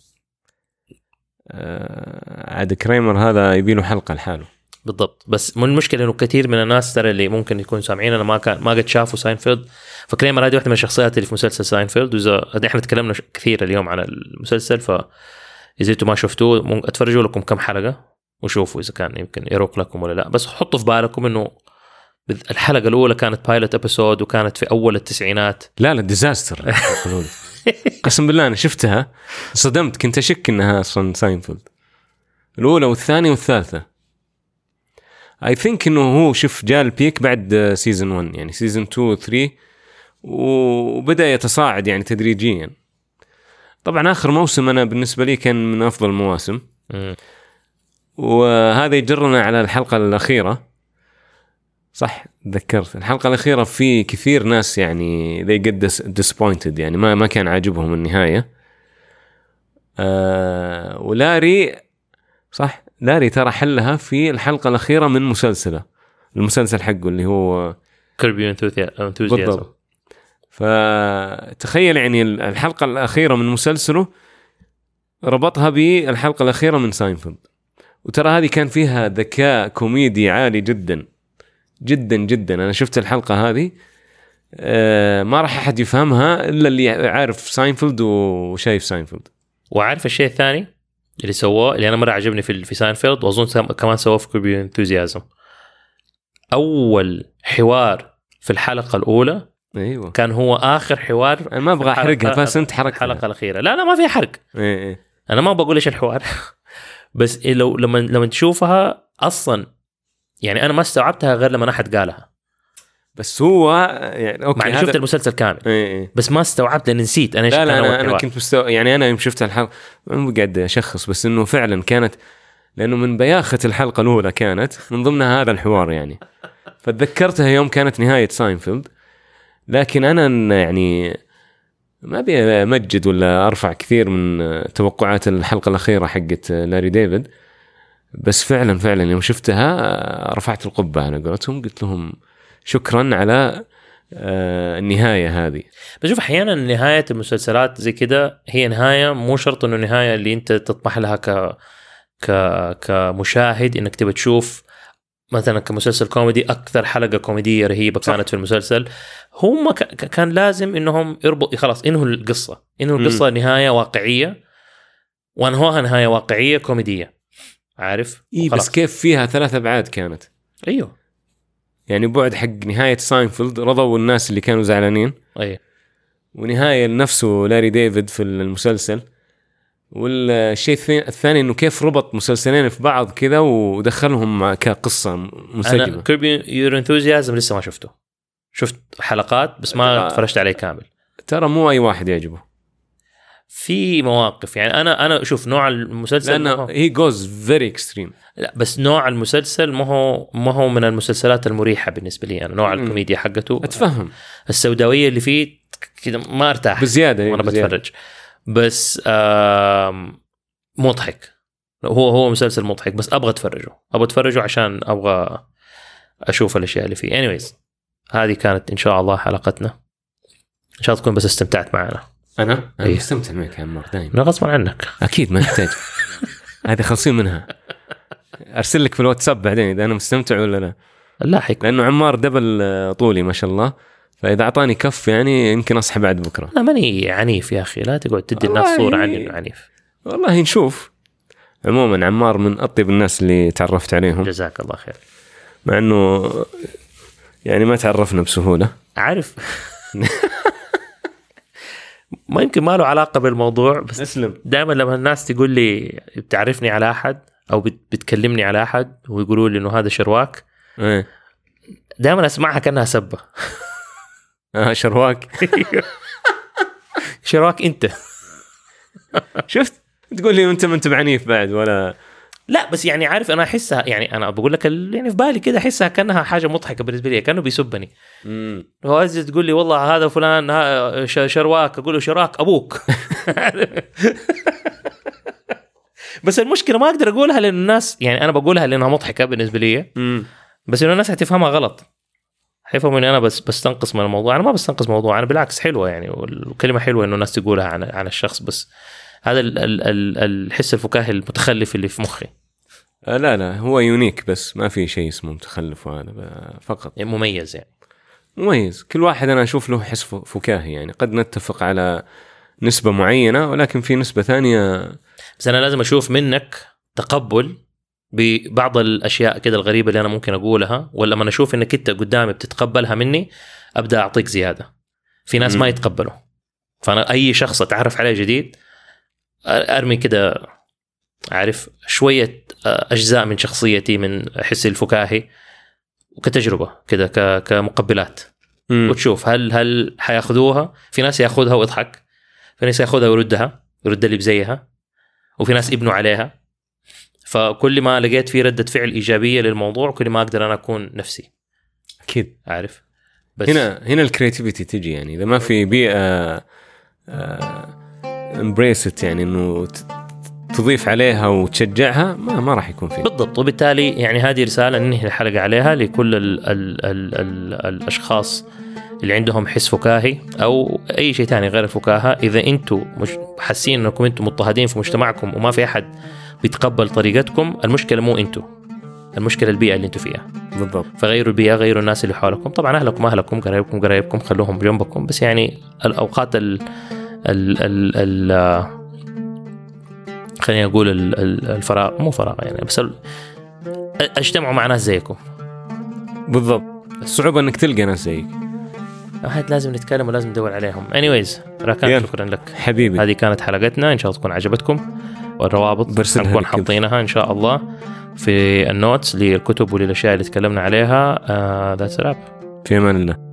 A: عاد كريمر هذا يبيله حلقة لحاله.
B: بالضبط. بس من المشكلة انه كثير من الناس ترى اللي ممكن يكون سامعين انا ما قد شافوا ساينفيلد، فكريمر هذه واحدة من الشخصيات اللي في مسلسل ساينفيلد، واذا احنا تكلمنا كثير اليوم عن المسلسل، فاذا انتم ما شفتوه اتفرجوا لكم كم حلقة وشوفوا اذا كان يمكن يروق لكم ولا لا. بس حطوا في بالكم انه الحلقة الأولى كانت بايلوت ابيسود وكانت في أول التسعينات.
A: لا ديزاستر. قسم بالله أنا شفتها صدمت، كنت أشك إنها أصلا ساينفيلد الأولى والثانية والثالثة. I think إنه هو شوف جاء البيك بعد سيزن 1 يعني سيزن 2 و 3 وبدأ يتصاعد يعني تدريجيا. طبعا آخر موسم أنا بالنسبة لي كان من أفضل المواسم. وهذا يجرنا على الحلقة الأخيرة. صح ذكرت الحلقة الأخيرة في كثير ناس يعني they get disappointed يعني ما كان عاجبهم النهاية. ولاري صح لاري ترى حلها في الحلقة الأخيرة من المسلسل حقه اللي هو
B: كيربي انثوزيازم.
A: فتخيل يعني الحلقة الأخيرة من مسلسله ربطها بالحلقة الأخيرة من ساينفيلد، وترى هذه كان فيها ذكاء كوميدي عالي جدا جدا جدا. أنا شفت الحلقة هذه ما راح أحد يفهمها إلا اللي عارف ساينفيلد وشايف ساينفيلد.
B: وعارف الشيء الثاني اللي سواه اللي أنا مرة عجبني في ساينفيلد، وأظن كمان سواه في كيربي انثوزيازم، أول حوار في الحلقة الأولى
A: أيوة.
B: كان هو آخر حوار.
A: أنا ما أبغى أحرقها بس أنت حرقتها
B: الحلقة الأخيرة. لا ما فيها حرق.
A: إيه.
B: أنا ما بقول إيش الحوار. بس لما تشوفها أصلا يعني أنا ما استوعبتها غير لما أحد قالها.
A: بس هو يعني أوكي
B: مع شفت المسلسل كامل.
A: إيه.
B: بس ما استوعبت لأن نسيت أنا.
A: لا أنا كنت يعني أنا يوم شفت الحلقة ما قاعد أشخص، بس إنه فعلا كانت لأنه من بياخة الحلقة الأولى كانت من ضمنها هذا الحوار يعني. فتذكرتها يوم كانت نهاية ساينفيلد. لكن أنا يعني ما أبي أمجد ولا أرفع كثير من توقعات الحلقة الأخيرة حقت لاري ديفيد، بس فعلا يوم شفتها رفعت القبة على قولتهم، قلت لهم شكرا على النهاية هذه.
B: بشوف أحيانا نهاية المسلسلات زي كده هي نهاية مو شرط إنه نهاية اللي أنت تطمح لها كمشاهد إنك تبى تشوف مثلا كمسلسل كوميدي أكثر حلقة كوميدية رهيبة كانت في المسلسل. هم كان لازم إنهم يربط خلاص إنه القصة نهاية واقعية وأنهوها نهاية واقعية كوميدية، عارف؟
A: بس كيف فيها 3 أبعاد كانت.
B: أيوه
A: يعني بعد حق نهاية ساينفيلد رضوا الناس اللي كانوا زعلانين.
B: أيوه.
A: ونهاية لنفسه لاري ديفيد في المسلسل. والشيء الثاني إنه كيف ربط مسلسلين في بعض كذا ودخلهم كقصة منسجمة.
B: أنا كيربي انثوزيازم لسه ما شفته، شفت حلقات بس ما اتفرجت عليه كامل.
A: ترى مو أي واحد يعجبه
B: في مواقف يعني أنا شوف نوع المسلسل
A: لأنه he goes very extreme.
B: لا بس نوع المسلسل ما هو من المسلسلات المريحة بالنسبة لي أنا. نوع الكوميديا حقته
A: أتفهم
B: السوداوية اللي فيه كده ما ارتاح
A: بزيادة
B: وأنا بتفرج. بس مضحك، هو مسلسل مضحك، بس أبغى أتفرجه عشان أبغى أشوف الأشياء اللي فيه. anyways هذه كانت إن شاء الله حلقتنا، إن شاء الله تكون بس استمتعت معنا.
A: أنا مستمتع معك يا عمار دايما.
B: أنا غصبا عنك
A: أكيد ما يحتاج. هذه خلصين منها، أرسل لك في الواتساب بعدين إذا أنا مستمتع ولا لا.
B: لاحق
A: لأنه عمار دبل طولي ما شاء الله، فإذا أعطاني كف يعني يمكن أصحى بعد بكرة.
B: لا ماني عنيف يا أخي، لا تقعد تدي الناس صورة عني إنه عنيف.
A: والله نشوف. عموما عمار من أطيب الناس اللي تعرفت عليهم،
B: جزاك الله خير.
A: مع أنه يعني ما تعرفنا بسهولة
B: عارف. ما يمكن ما له علاقة بالموضوع، بس
A: اسلم.
B: دائما لما الناس تقول لي بتعرفني على أحد أو بتكلمني على أحد ويقولوا لي إنه هذا شرواك، دائما أسمعها كأنها سبة.
A: شرواك.
B: شرواك أنت.
A: شفت تقول لي أنت ما أنت بعنيف بعد ولا
B: لا، بس يعني عارف أنا أحسها، يعني أنا بقول لك يعني في بالي كده أحسها كأنها حاجة مضحكة بالنسبة لي، كأنه بيسبني. هو تقول لي والله هذا فلان شرواك، أقول له شراك أبوك. بس المشكلة ما أقدر أقولها لأن الناس، يعني أنا بقولها لأنها مضحكة بالنسبة لي، بس إنه الناس هتفهمها غلط، حيفهموا إني أنا بس بستنقص من الموضوع. أنا ما بستنقص موضوع، أنا بالعكس حلوة يعني، والكلمة حلوة إنه الناس تقولها عن الشخص، بس هذا الحس الفكاهي المتخلف اللي في مخي.
A: لا هو يونيك، بس ما في شيء اسمه متخلف، وهذا فقط
B: يعني مميز، يعني
A: مميز. كل واحد أنا أشوف له حس فكاهي، يعني قد نتفق على نسبة معينة، ولكن في نسبة ثانية.
B: بس أنا لازم أشوف منك تقبل ببعض الأشياء كده الغريبة اللي أنا ممكن أقولها، ولا ما أشوف إنك أنت قدامي بتتقبلها مني أبدأ أعطيك زيادة. في ناس ما يتقبلوا، فأنا أي شخص أتعرف عليه جديد أرمي كده، عارف، شوية أجزاء من شخصيتي، من حسي الفكاهي وكتجربة كده كمقبلات، وتشوف هل حياخذوها. في ناس ياخذها ويضحك، في ناس ياخذها ويردها، يرد اللي بزيها، وفي ناس يبنوا عليها. فكل ما لقيت فيه ردة فعل إيجابية للموضوع كل ما أقدر أنا أكون نفسي.
A: أكيد
B: عارف، بس
A: هنا الكرياتيفيتي تجي، يعني إذا ما في بيئة embrace it، يعني إنه تضيف عليها وتشجعها، ما راح يكون فيه
B: بالضبط. وبالتالي يعني هذه رسالة ننهي الحلقة عليها لكل الأشخاص اللي عندهم حس فكاهي أو أي شيء تاني غير الفكاهة. إذا أنتوا مش حاسين أنكم أنتوا مضطهدين في مجتمعكم وما في أحد بيتقبل طريقتكم، المشكلة مو أنتوا، المشكلة البيئة اللي أنتوا فيها.
A: بالضبط.
B: فغيروا البيئة، غيروا الناس اللي حولكم. طبعا أهلكم أهلكم، قرايبكم خلوهم جنبكم، بس يعني الأوقات خلينا نقول الفراغ، مو فراغ يعني، بس اجتمعوا مع ناس زيكم.
A: بالضبط. الصعوبة انك تلقى ناس زيك،
B: هاد لازم نتكلم ولازم ندور عليهم. anyways راكان، شكرا لك
A: حبيبي.
B: هذه كانت حلقتنا، ان شاء الله تكون عجبتكم، والروابط نكون حاطينها ان شاء الله في النوتس للكتب وللاشياء اللي تكلمنا عليها. ذاتس راب.
A: في امان الله.